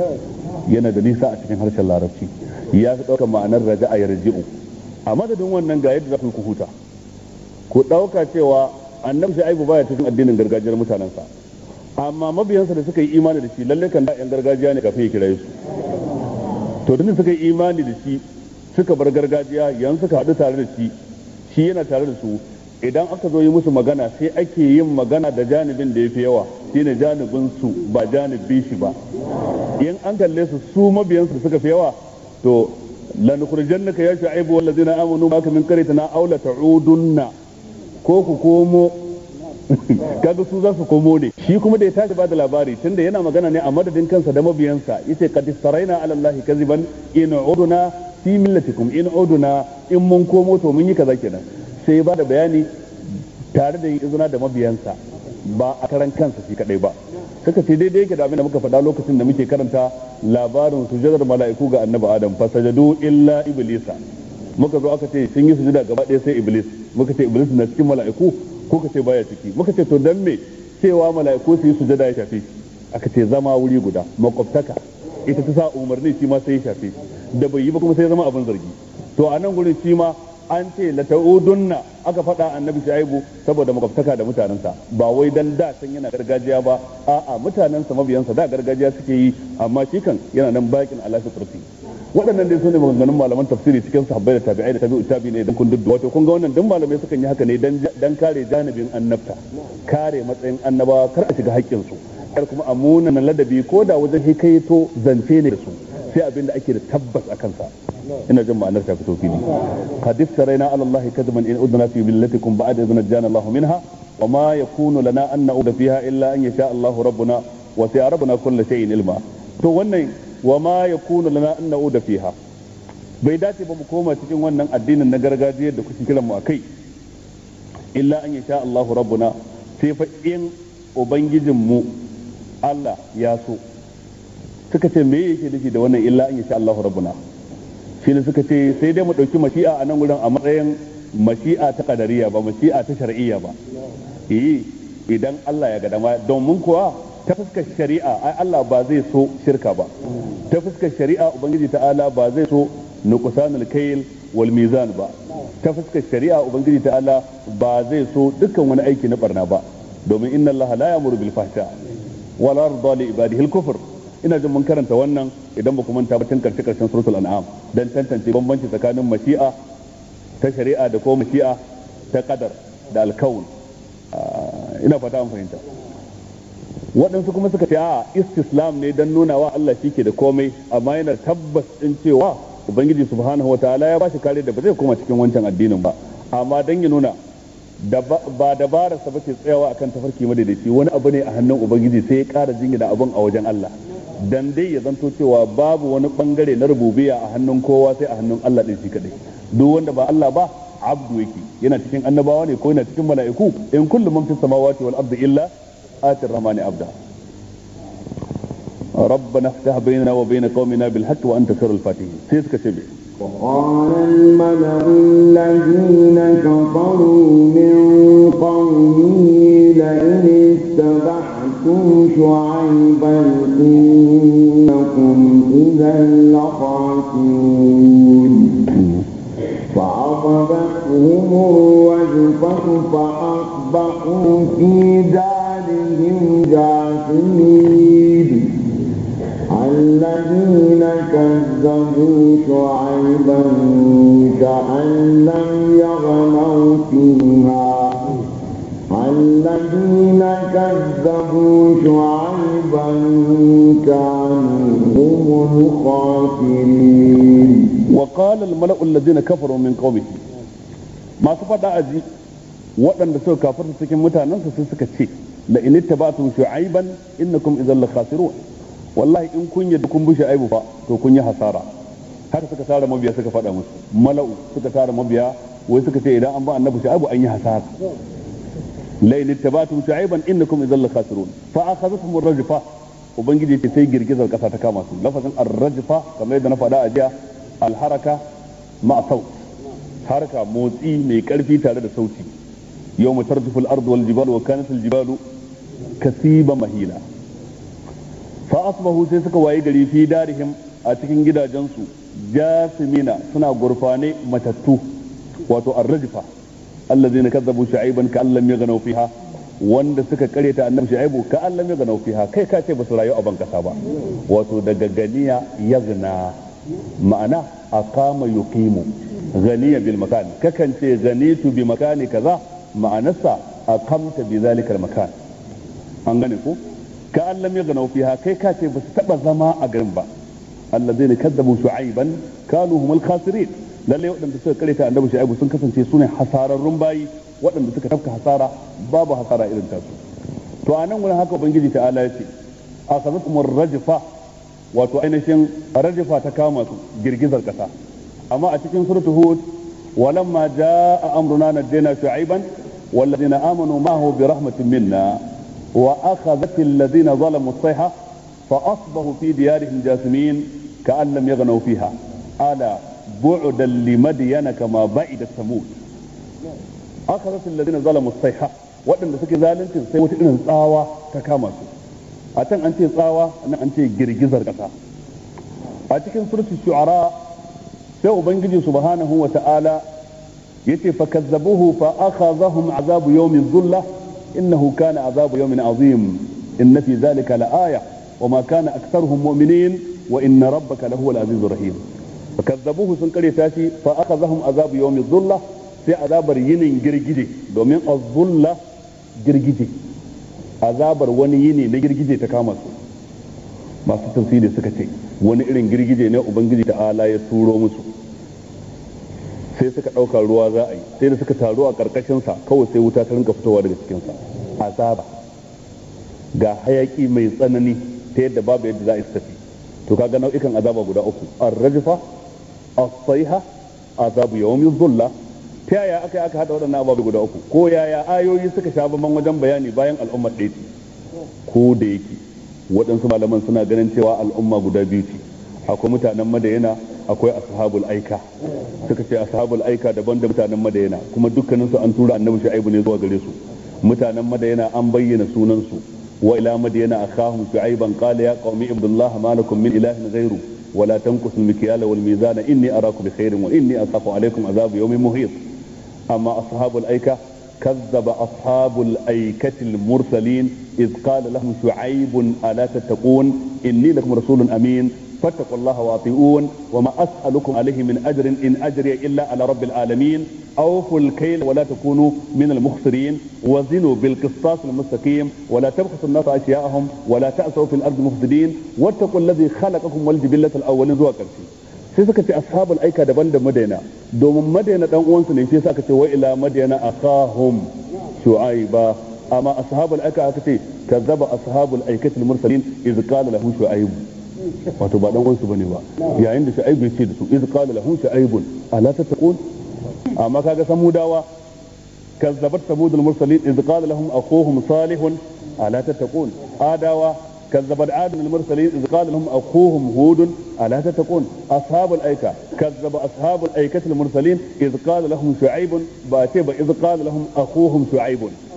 yana da nisa a cikin harshen larabci ya fi ɗaukar ma'anar raja'a yarji'u a madadin wannan ga yadda za ku huta ku ɗauka cewa annabi Shu'aibu baya cikin addinin gargajiyar mutanensa amma mabiyansa da suka yi imani da shi lalle kan da yan gargajiya ne kafin ya kira su to tunda suka yi imani da shi suka bar gargajiya yanzu suka haɗu tare da shi shi yana tare da su idan aka zo yi musu magana sai ake yin magana da janibin da ya fi yawa shine janibin su ba janibin shi ba in an kalle su su mabiyansu suka fi yawa to lanukhrijannaka ya shu'aibu wal ladina amanu ma'aka min qaryatina aw la ta'udunna ko ku komo kaga su za su komo ne shi kuma da ya tashi ba da labari tunda yana magana ne a madadin kansa da mabiyansa yace qad istaraina ala allahi kaziban in uduna fi millatikum in uduna in mun komo to mun yi kaza kenan sai ba da bayani tare da yin izina da mabiyansa ba a karan kansa shi kadai ba suka ce daidai yake da abin da muka faɗa lokacin da muke karanta labarin sujadar mala'iku ga annabi adam fa sajadu illa iblisa muka zo aka ce sun yi sujuda gaba ɗaya sai iblis muka ce iblis na cikin mala'iku ko ka ce baya ciki muka ce to dan me cewa mala'iku su yi sujada ya shafe aka ce zama wuri guda makwabtaka ita ta sa umarni shi ma sai ya shafe da bai yi ba kuma sai ya zama abin zargi to a nan gurin shi ma an ce la ta'udunna aka faɗa annabi Shu'aibu saboda makwabtaka da mutanensa ba wai dan da san yana gargajiya ba a'a mutanensa mabiyansa da gargajiya suke yi amma shi kan yana nan bakin ala fitrati waɗannan dai sune maganganun malaman tafsiri cikin sahabbai da tabi'ai da tabi'u tabi'in ne dan kun duddu wato kun ga wannan duk malamai sukan yi haka ne dan dan kare janibin annabta kare matsayin annabawa kar a shiga haƙƙin su kar kuma amuna na ladabi ko da wajen hikaito zance ne da su sai abin da ake da tabbas a kansa ina jin ma'anar ta fito fili qad iftaraina ala allahi kadban in udna fi millatikum ba'da idh najjana allah minha wa ma yakunu lana an na'uda fiha illa an yasha allah rabbuna wa sa'a rabbuna kullu shay'in ilma to wannan wa ma yakunu lana an na'uda fiha bai dace ba mu koma cikin wannan addinin na gargajiyar da kuke kiran mu akai illa an yasha allah rabbuna sai fa in ubangijin mu Allah ya so suka ce me yake nufi da wannan illa an yasha allah rabbuna shi ne suka ce sai dai mu ɗauki mashi'a a nan wurin a matsayin mashi'a ta kadariya ba mashi'a ta shar'iyya ba eh idan Allah ya ga dama domin kuwa ta fuskar shari'a ai Allah ba zai so shirka ba ta fuskar shari'a ubangiji ta'ala ba zai so nuqsanul kayl wal mizan ba ta fuskar shari'a ubangiji ta'ala ba zai so dukkan wani aiki na barna ba domin inna Allah la ya'muru bil fahsha wala yarda li ibadihi al kufr ina jin mun karanta wannan idan ba ku manta ba tun karshe karshen suratul an'am dan tantance bambanci tsakanin mashi'a ta shari'a da ko mashi'a ta qadar da alkaun ina fata an fahimta waɗansu kuma suka ce a istislam ne dan nuna wa Allah shike da komai amma yana tabbas din cewa ubangiji subhanahu wataala ya bashi kare da ba zai koma cikin wancan addinin ba amma dan ya nuna ba dabararsa ba ce tsayawa akan tafarki madaidaici wani abu ne a hannun ubangiji sai ya ƙara jingina abin a wajen Allah dan dai ya zanto cewa babu wani bangare na rububiyya a hannun kowa sai a hannun Allah ɗin shi kadai duk wanda ba Allah ba abdu yake yana cikin annabawa ne ko yana cikin mala'iku in kullu man fis samawati wal ardi illa ati rahmani abda ربنا افتح بيننا وبين قومنا بالحق وانت خير الفاتحين سيسك شبه وقال الملأ الذين كفروا من قومه لئن اتبعتم شعيبا إنكم إذا لخاسرون فأخذتهم الرجفة فأصبحوا في دارهم جاثمين الذين كذبوا شعيبا كأن لم يغنوا فيها الذين كذبوا شعيبا كانوا هم الخاسرين وقال الملأ الذين كفروا من قومه ما سفد أجي وأن سوى كافر سكن متاننس سكتشي لئن اتبعتم شعيبا إنكم إذا لخاسرون wallahi in kun yadda kun bi Shu'aibu fa to kun yi hasara haka suka tara mabiya suka faɗa musu mala'u suka tara mabiya wai suka ce idan an ba annabi Shu'aibu an yi hasara la in ittaba'tum Shu'aiban innakum idhal khasirun fa akhadhatuhum ar-rajfa ubangiji ce sai girgizar kasa ta kama su lafazin ar-rajfa kamar yadda na faɗa a jiya al-haraka ma'a saut haraka motsi mai karfi tare da sauti yawma tarjufu al-ardu wal jibalu wa kanat al-jibalu kasiba mahila fa asbahu sai suka waye gari fi darihim a cikin gidajensu jasimina suna gurfane matattu wato ar-rajfa allazina kazzabu shu'aiban ka allam yaghnaw fiha wanda suka kareta annabi Shu'aibu ka Allah ya gana fiha kai ka ce basu rayu a ban kasa ba wato daga ganiya yazna ma'ana aqama yuqimu ganiya bil makan kakan ce ganitu bi makani kaza ma'anarsa aqamta bi zalika al makan an gane ko ka Allah ya gana fiha kai ka ce basu taba zama a garin ba alladheena kadzabu shu'aiban kanu humul khasirin lalle waɗanda suka kareta annabi Shu'aibu sun kasance sune hasararrun bayi waɗanda suka tafka hasara babu hasara irin tasu to a nan wurin haka ubangiji ta'ala ya ce akhadhakum ar-rajfa wato ainihin rajfa ta kama su girgizar kasa amma a cikin suratul hud walamma jaa amruna najjayna shu'aiban والذين آمنوا معه برحمة منا وأخذت الذين ظلموا الصيحة فأصبحوا في ديارهم جاثمين كأن لم يغنوا فيها ألا بعدا لمدين كما بعد ثمود أخذت الذين ظلموا الصيحة waɗanda suke zaluncin sai wata irin tsawa ta kama su a can an ce tsawa nan an ce girgizar ƙasa a cikin suratul shu'ara sai ubangiji subhanahu wa ta'ala yace fakazzabuhu fa akhadhahum azabu yawmin dhulla innahu kana azabu yawmin azim inna fi dhalika laaya wama kana aktharuhum mu'minin wa inna rabbaka lahuwal azizur rahim fakazzabuhu sun kare tashi fa akhadhahum azabu yawmin dhulla sai azabar yinin girgije domin az-dhulla girgije azabar wani yini na girgije ta kama su masu tafsiri suka ce wani irin girgije ne ubangiji ta'ala ya turo musu sai suka ɗauka ruwa za a yi sai da suka taru a ƙarƙashinsa kawai sai wuta ta rinka fitowa daga cikinsa azaba ga hayaki mai tsanani ta yadda babu yadda za a yi tafi to kaga nau'ikan azaba guda uku ar-rajfa as-sayha azabu yawmin dhulla ta yaya aka yi aka hada waɗannan ababe guda uku ko yaya ayoyi suka sha bamban wajen bayani bayan al'ummar ɗaya ce ko da yake waɗansu malaman suna ganin cewa al'umma guda biyu ce akwai mutanen madayana akwai ashabul aika suka ce ashabul aika daban da mutanen madayana kuma dukkaninsu an tura annabi Shu'aibu ne zuwa gare su mutanen madayana an bayyana sunan su wa ila madayana akhahum shu'aiban qala ya qaumi ibudullah ma lakum min ilahin ghayru wa la tanqusul mikyala wal mizana inni arakum bi khairin wa inni akhafu alaykum azab yawmin muhit amma ashabul aika كذب أصحاب الأيكة المرسلين إذ قال لهم شعيب ألا تتقون إني لكم رسول أمين فاتقوا الله واطيعون وما أسألكم عليه من أجر إن أجري إلا على رب العالمين أوفوا الكيل ولا تكونوا من المخسرين وزنوا بالقسطاس المستقيم ولا تبخسوا الناس أشياءهم ولا تأسوا في الأرض مفسدين واتقوا الذي خلقكم والجبلة الأولين ذو كرسي sai suka ce ashabul aika daban da madaina domin madaina dan uwansu ne sai suka ce wa ila madaina akhahum shu'aiba amma ashabul aika aka ce kazzaba ashabul aikatil mursalin iz qala lahum shu'aib wato ba dan uwansu bane ba yayin da shu'aib ya ce da su iz qala lahum shu'aib ala tattaqun amma kaga samudawa kazzabat samudul mursalin iz qala lahum akhuhum salihun ala tattaqun adawa كذبت عاد المرسلين إذ قال لهم أخوهم هود ألا تتقون أصحاب الأيكة كذب أصحاب الأيكة المرسلين إذ قال لهم شعيب باتب إذ قال لهم أخوهم شعيب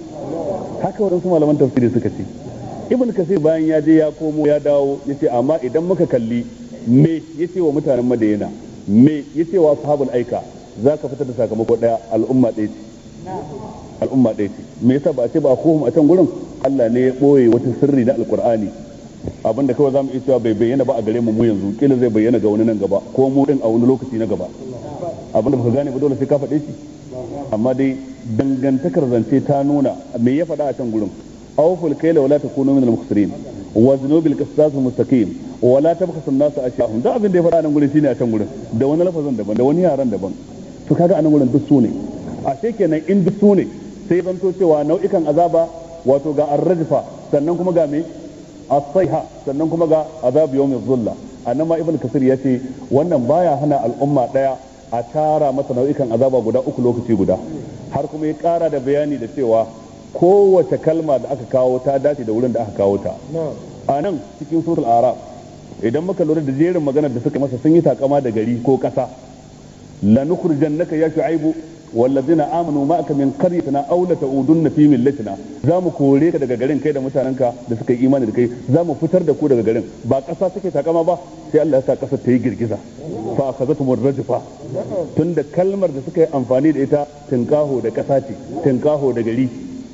haka waɗansu malaman tafsiri suka ce ibn kasir bayan ya je ya komo ya dawo ya ce amma idan muka kalli me ya ce wa mutanen madayana me ya ce wa ashabul aika za ka fitar da sakamako ɗaya al'umma ɗaya ce al'umma ɗaya ce me yasa ba a ce ba a a can gurin Allah ne ya ɓoye wata sirri na alkur'ani abinda kawai zamu iya cewa bai bayyana ba a gare mu mu yanzu kila zai bayyana ga wani nan gaba ko mu din a wani lokaci na gaba abinda baka gane ba dole sai ka faɗe shi amma dai dangantakar zance ta nuna me ya faɗa a can gurin awful kayla wala takunu min al-mukhsirin waznu bil qisas mustaqim wala tabkhasu an-nas ashya'ahum da abin da ya faɗa nan gurin shine a can gurin da wani lafazin daban da wani yaran daban to kaga anan gurin duk su ne a kenan in duk su ne sai zanto cewa nau'ikan azaba wato ga ar-rajfa sannan kuma ga me as-sayha sannan kuma ga azab yawm az-zulla annan ma ibn kasir yace wannan baya hana al'umma daya a tara masa nau'ikan azaba guda uku lokaci guda har kuma ya kara da bayani da cewa kowace kalma da aka kawo ta dace da wurin da aka kawo ta a nan cikin suratul araf idan muka lura da jerin maganar da suka masa sun yi takama da gari ko kasa lanukhrijannaka ya shu'aibu والذين آمنوا معك من قريتنا أو لتعودن في ملتنا زامو kore ka daga garin kai da mutanenka da suka yi imani da kai zamu fitar da ku daga garin ba kasa take takama ba sai Allah ya sa kasar ta yi girgiza fa akhadhatumur rajfa tunda kalmar da suka yi amfani da ita tinkaho da kasa ce tinkaho da gari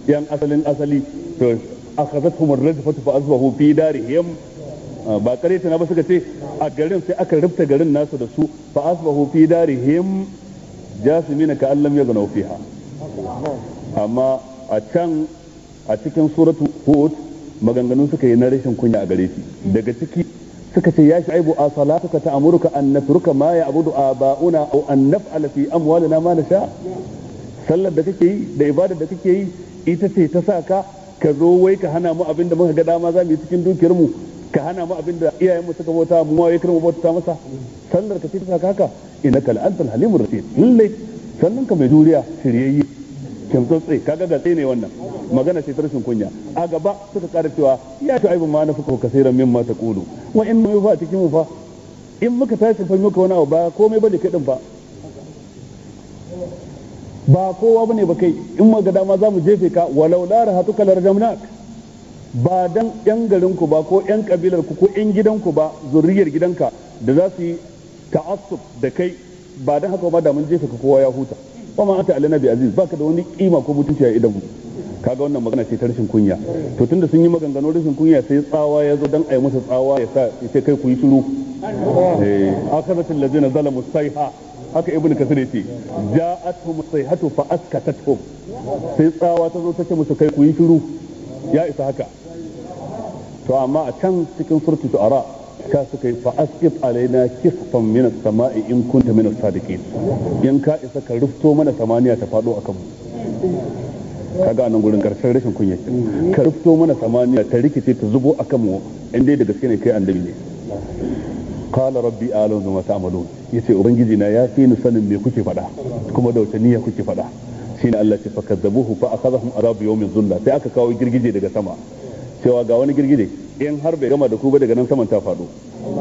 yan asalin asali to akhadathum ar-rajfatu fa asbahu fi darihim ba kare ta na ba suka ce a garin sai aka rufta garin nasu da su fa asbahu fi darihim jasimina ka allam yaghnaw fiha. amma a can a cikin suratu hud maganganun suka yi na rashin kunya a gare shi daga ciki suka ce ya shu'aibu a salatuka ta'muruka an natruka ma ya'budu aba'una aw an naf'ala fi amwalina ma nasha. sallar da kake yi da ibadar da kake yi ita ce ta sa ka ka zo wai ka hana mu abinda muka ga dama za mu yi cikin dukiyar mu, ka hana mu abinda iyayen mu suka bauta mu wai kar mu bauta masa. sallar ka ce ta sa haka innaka la'antal halimur rasid. lalle sannan ka mai juriya shiryayye kin tsotse kaga ga tsaye ne wannan magana ce ta rashin kunya. a gaba suka ƙara cewa ya ta aibu ma na fuka kasiran min ma taqulu wa in mu fa cikin mu fa in muka tashi fa muka wani abu ba komai bane kai din fa ba kowa bane ba kai in ma ga dama zamu jefe ka walau la rahatuka larjamnak. ba dan yan garin ku ba ko yan kabilar ku ko yan gidan ku ba zuriyar gidanka da za su yi ta'assub da kai ba dan haka ba da mun jefe ka kowa ya huta. kuma anta alanabi aziz baka da wani kima ko mutunci a idan mu. kaga wannan magana ce ta rashin kunya. to tunda sun yi maganganu rashin kunya sai tsawa ya zo dan ayi masa tsawa ya sa sai kai ku yi shiru. eh akazatul ladina zalamu sayha haka ibnu kasir yace ja'atuhum sayhatu fa askatatuhum sai tsawa ta zo ta ce musu kai ku yi shiru ya isa haka. to amma a can cikin suratul shu'ara ka suka yi fa asqit alaina kisfan min as-sama'i in kunta min as-sadiqin. in ka isa ka rufto mana samaniya ta fado akan mu. kaga anan gurin karshen rashin kunya ka rufto mana samaniya ta rikice ta zubo akan mu in dai da gaske ne kai annabi ne. qala rabbi a'lamu bima ta'malun yace ubangiji na ya fi ni sanin me kuke faɗa kuma da wace niyya kuke faɗa. shine Allah ce fakazzabuhu fa akhadhahum adhabu yawmin zulla sai aka kawo girgije daga sama cewa ga wani girgije in har bai gama da ku ba daga nan saman ta faɗo.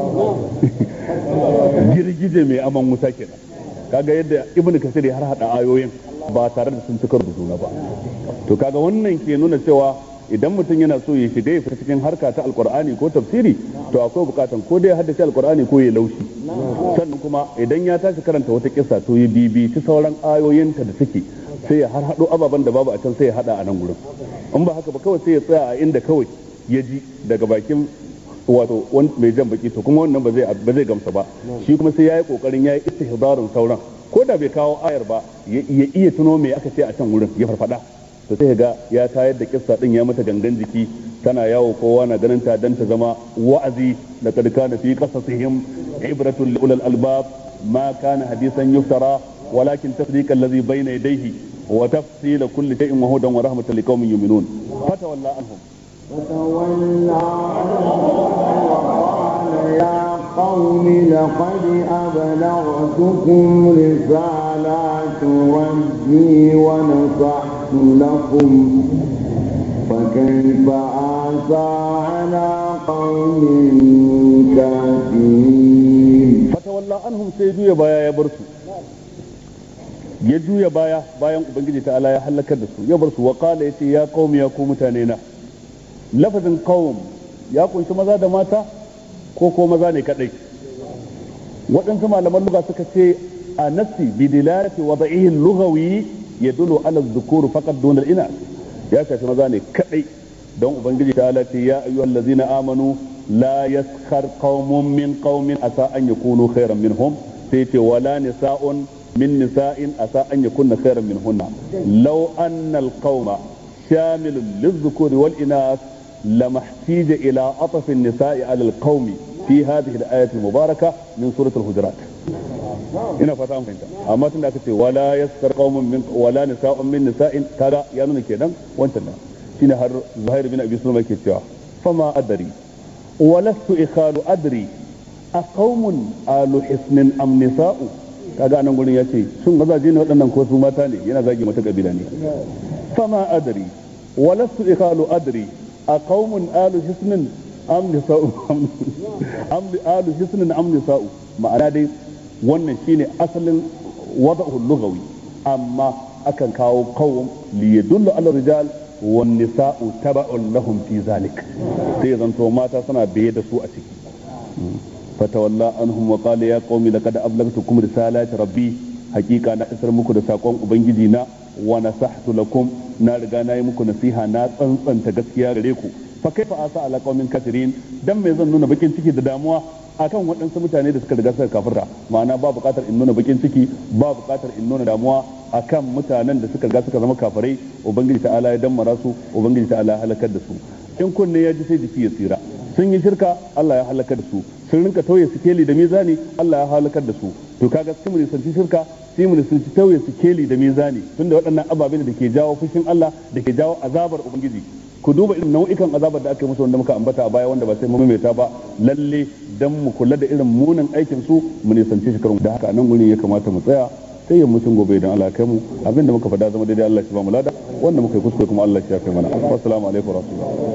girgije mai aman wuta kenan. kaga yadda ibnu kasir ya har hada ayoyin ba tare da sun tukar da juna ba. to kaga wannan ke nuna cewa idan mutum yana so ya shiga ya fita cikin harka ta alkur'ani ko tafsiri to akwai bukatan ko dai haddace alkur'ani ko ya laushi. sannan kuma idan ya tashi karanta wata kissa to ya bibi ta sauran ayoyinta da suke sai ya har hado ababen da babu a can sai ya hada a nan gurin. in ba haka ba kawai sai ya tsaya a inda kawai ya ji daga bakin wato mai jan baki to kuma wannan ba zai ba zai gamsa ba. shi kuma sai yayi kokarin yayi istihdarun sauran ko da bai kawo ayar ba ya iya tuno me aka ce a can wurin ya farfada. to sai ga ya tayar da kissa din ya mata gangan jiki tana yawo kowa na ganin ta dan ta zama wa'azi da kad kana fi qasasihim ibratul li ulil albab ma kana hadisan yuftara walakin tasdiq alladhi bayna yadayhi wa tafsil kulli shay'in wa hudan wa rahmatan liqaumin yu'minun fatawalla anhum فتولى وقال يا قوم لقد أبلغتكم رسالات ربي ونصحت لكم فكيف آسى على قوم كافرين. فتولى عنهم سيدو يا بايا يا برسو ya juya baya bayan ubangiji ta'ala ya halakar da su ya bar su wa qala yace ya qaumi ya ku mutane na. lafazin qaum ya kunshi maza da mata ko ko maza ne kadai. waɗansu malaman lugha suka ce a nafsi bi dilalati wada'ihi al-lughawi yadullu ala adh-dhukur faqat dun al-inath ya shafi maza ne kadai don ubangiji ta'ala ce ya ayyuhallazina amanu la yaskhar qaumun min qaumin asa an yakunu khairan minhum sai ce wala nisa'un من نساء أساء أن يكون خيرا منهن لو أن القوم شامل للذكور والإناث لما احتيج إلى عطف النساء على القوم في هذه الآية المباركة من سورة الحجرات. هنا فتاهم فهمت أما تنك ولا يسخر قوم من ولا نساء من نساء ترى يانون كذا وانتنا هنا هر زهير بن أبي سلمة كتشا فما أدري ولست إخال أدري أقوم آل حسن أم نساء. kaga anan gurin ya ce sun mazaje ne waɗannan ko su mata ne yana zagi mata kabila ne. fama adri walastu ikhalu adri a qaumun alu hisnin am nisa'u am alu hisnin am nisa'u ma'ana dai wannan shine asalin wada'u lughawi amma akan kawo qaum li yadullu ala rijal wan nisa'u taba'un lahum fi zalik sai zanto mata suna biye da su a ciki. فتولى عنهم وقال يا قوم لقد أبلغتكم رسالات ربي حقيقة أنا أسر مكو da sakon ubangiji na wa nasahtu lakum na riga na yi muku nasiha na tsantsanta gaskiya gare ku fa kaifa asa ala qaumin kafirin dan me zan nuna bakin ciki da damuwa akan waɗansu mutane da suka riga suka kafirta ma'ana ba buƙatar in nuna bakin ciki ba buƙatar in nuna damuwa akan mutanen da suka riga suka zama kafirai ubangiji ta'ala ya dammara su ubangiji ta'ala ya halakar da su in kunne ya ji sai jiki ya tsira sun yi shirka Allah ya halakar da su sun rinka tauye sikeli da mizani Allah ya halakar da su to kaga sai mu nisanci shirka sai mu nisanci tauye sikeli da mizani tunda waɗannan ababen da ke jawo fushin Allah da ke jawo azabar ubangiji ku duba irin nau'ikan azabar da aka yi musu wanda muka ambata a baya wanda ba sai mu maimaita ba lalle dan mu kula da irin munin aikin su mu nisanci shi da haka nan gurin ya kamata mu tsaya sai ya mutun gobe idan Allah kai mu abinda muka faɗa zama daidai Allah shi ba mu lada wanda muka yi kuskure kuma Allah shi ya kai mana assalamu alaikum warahmatullahi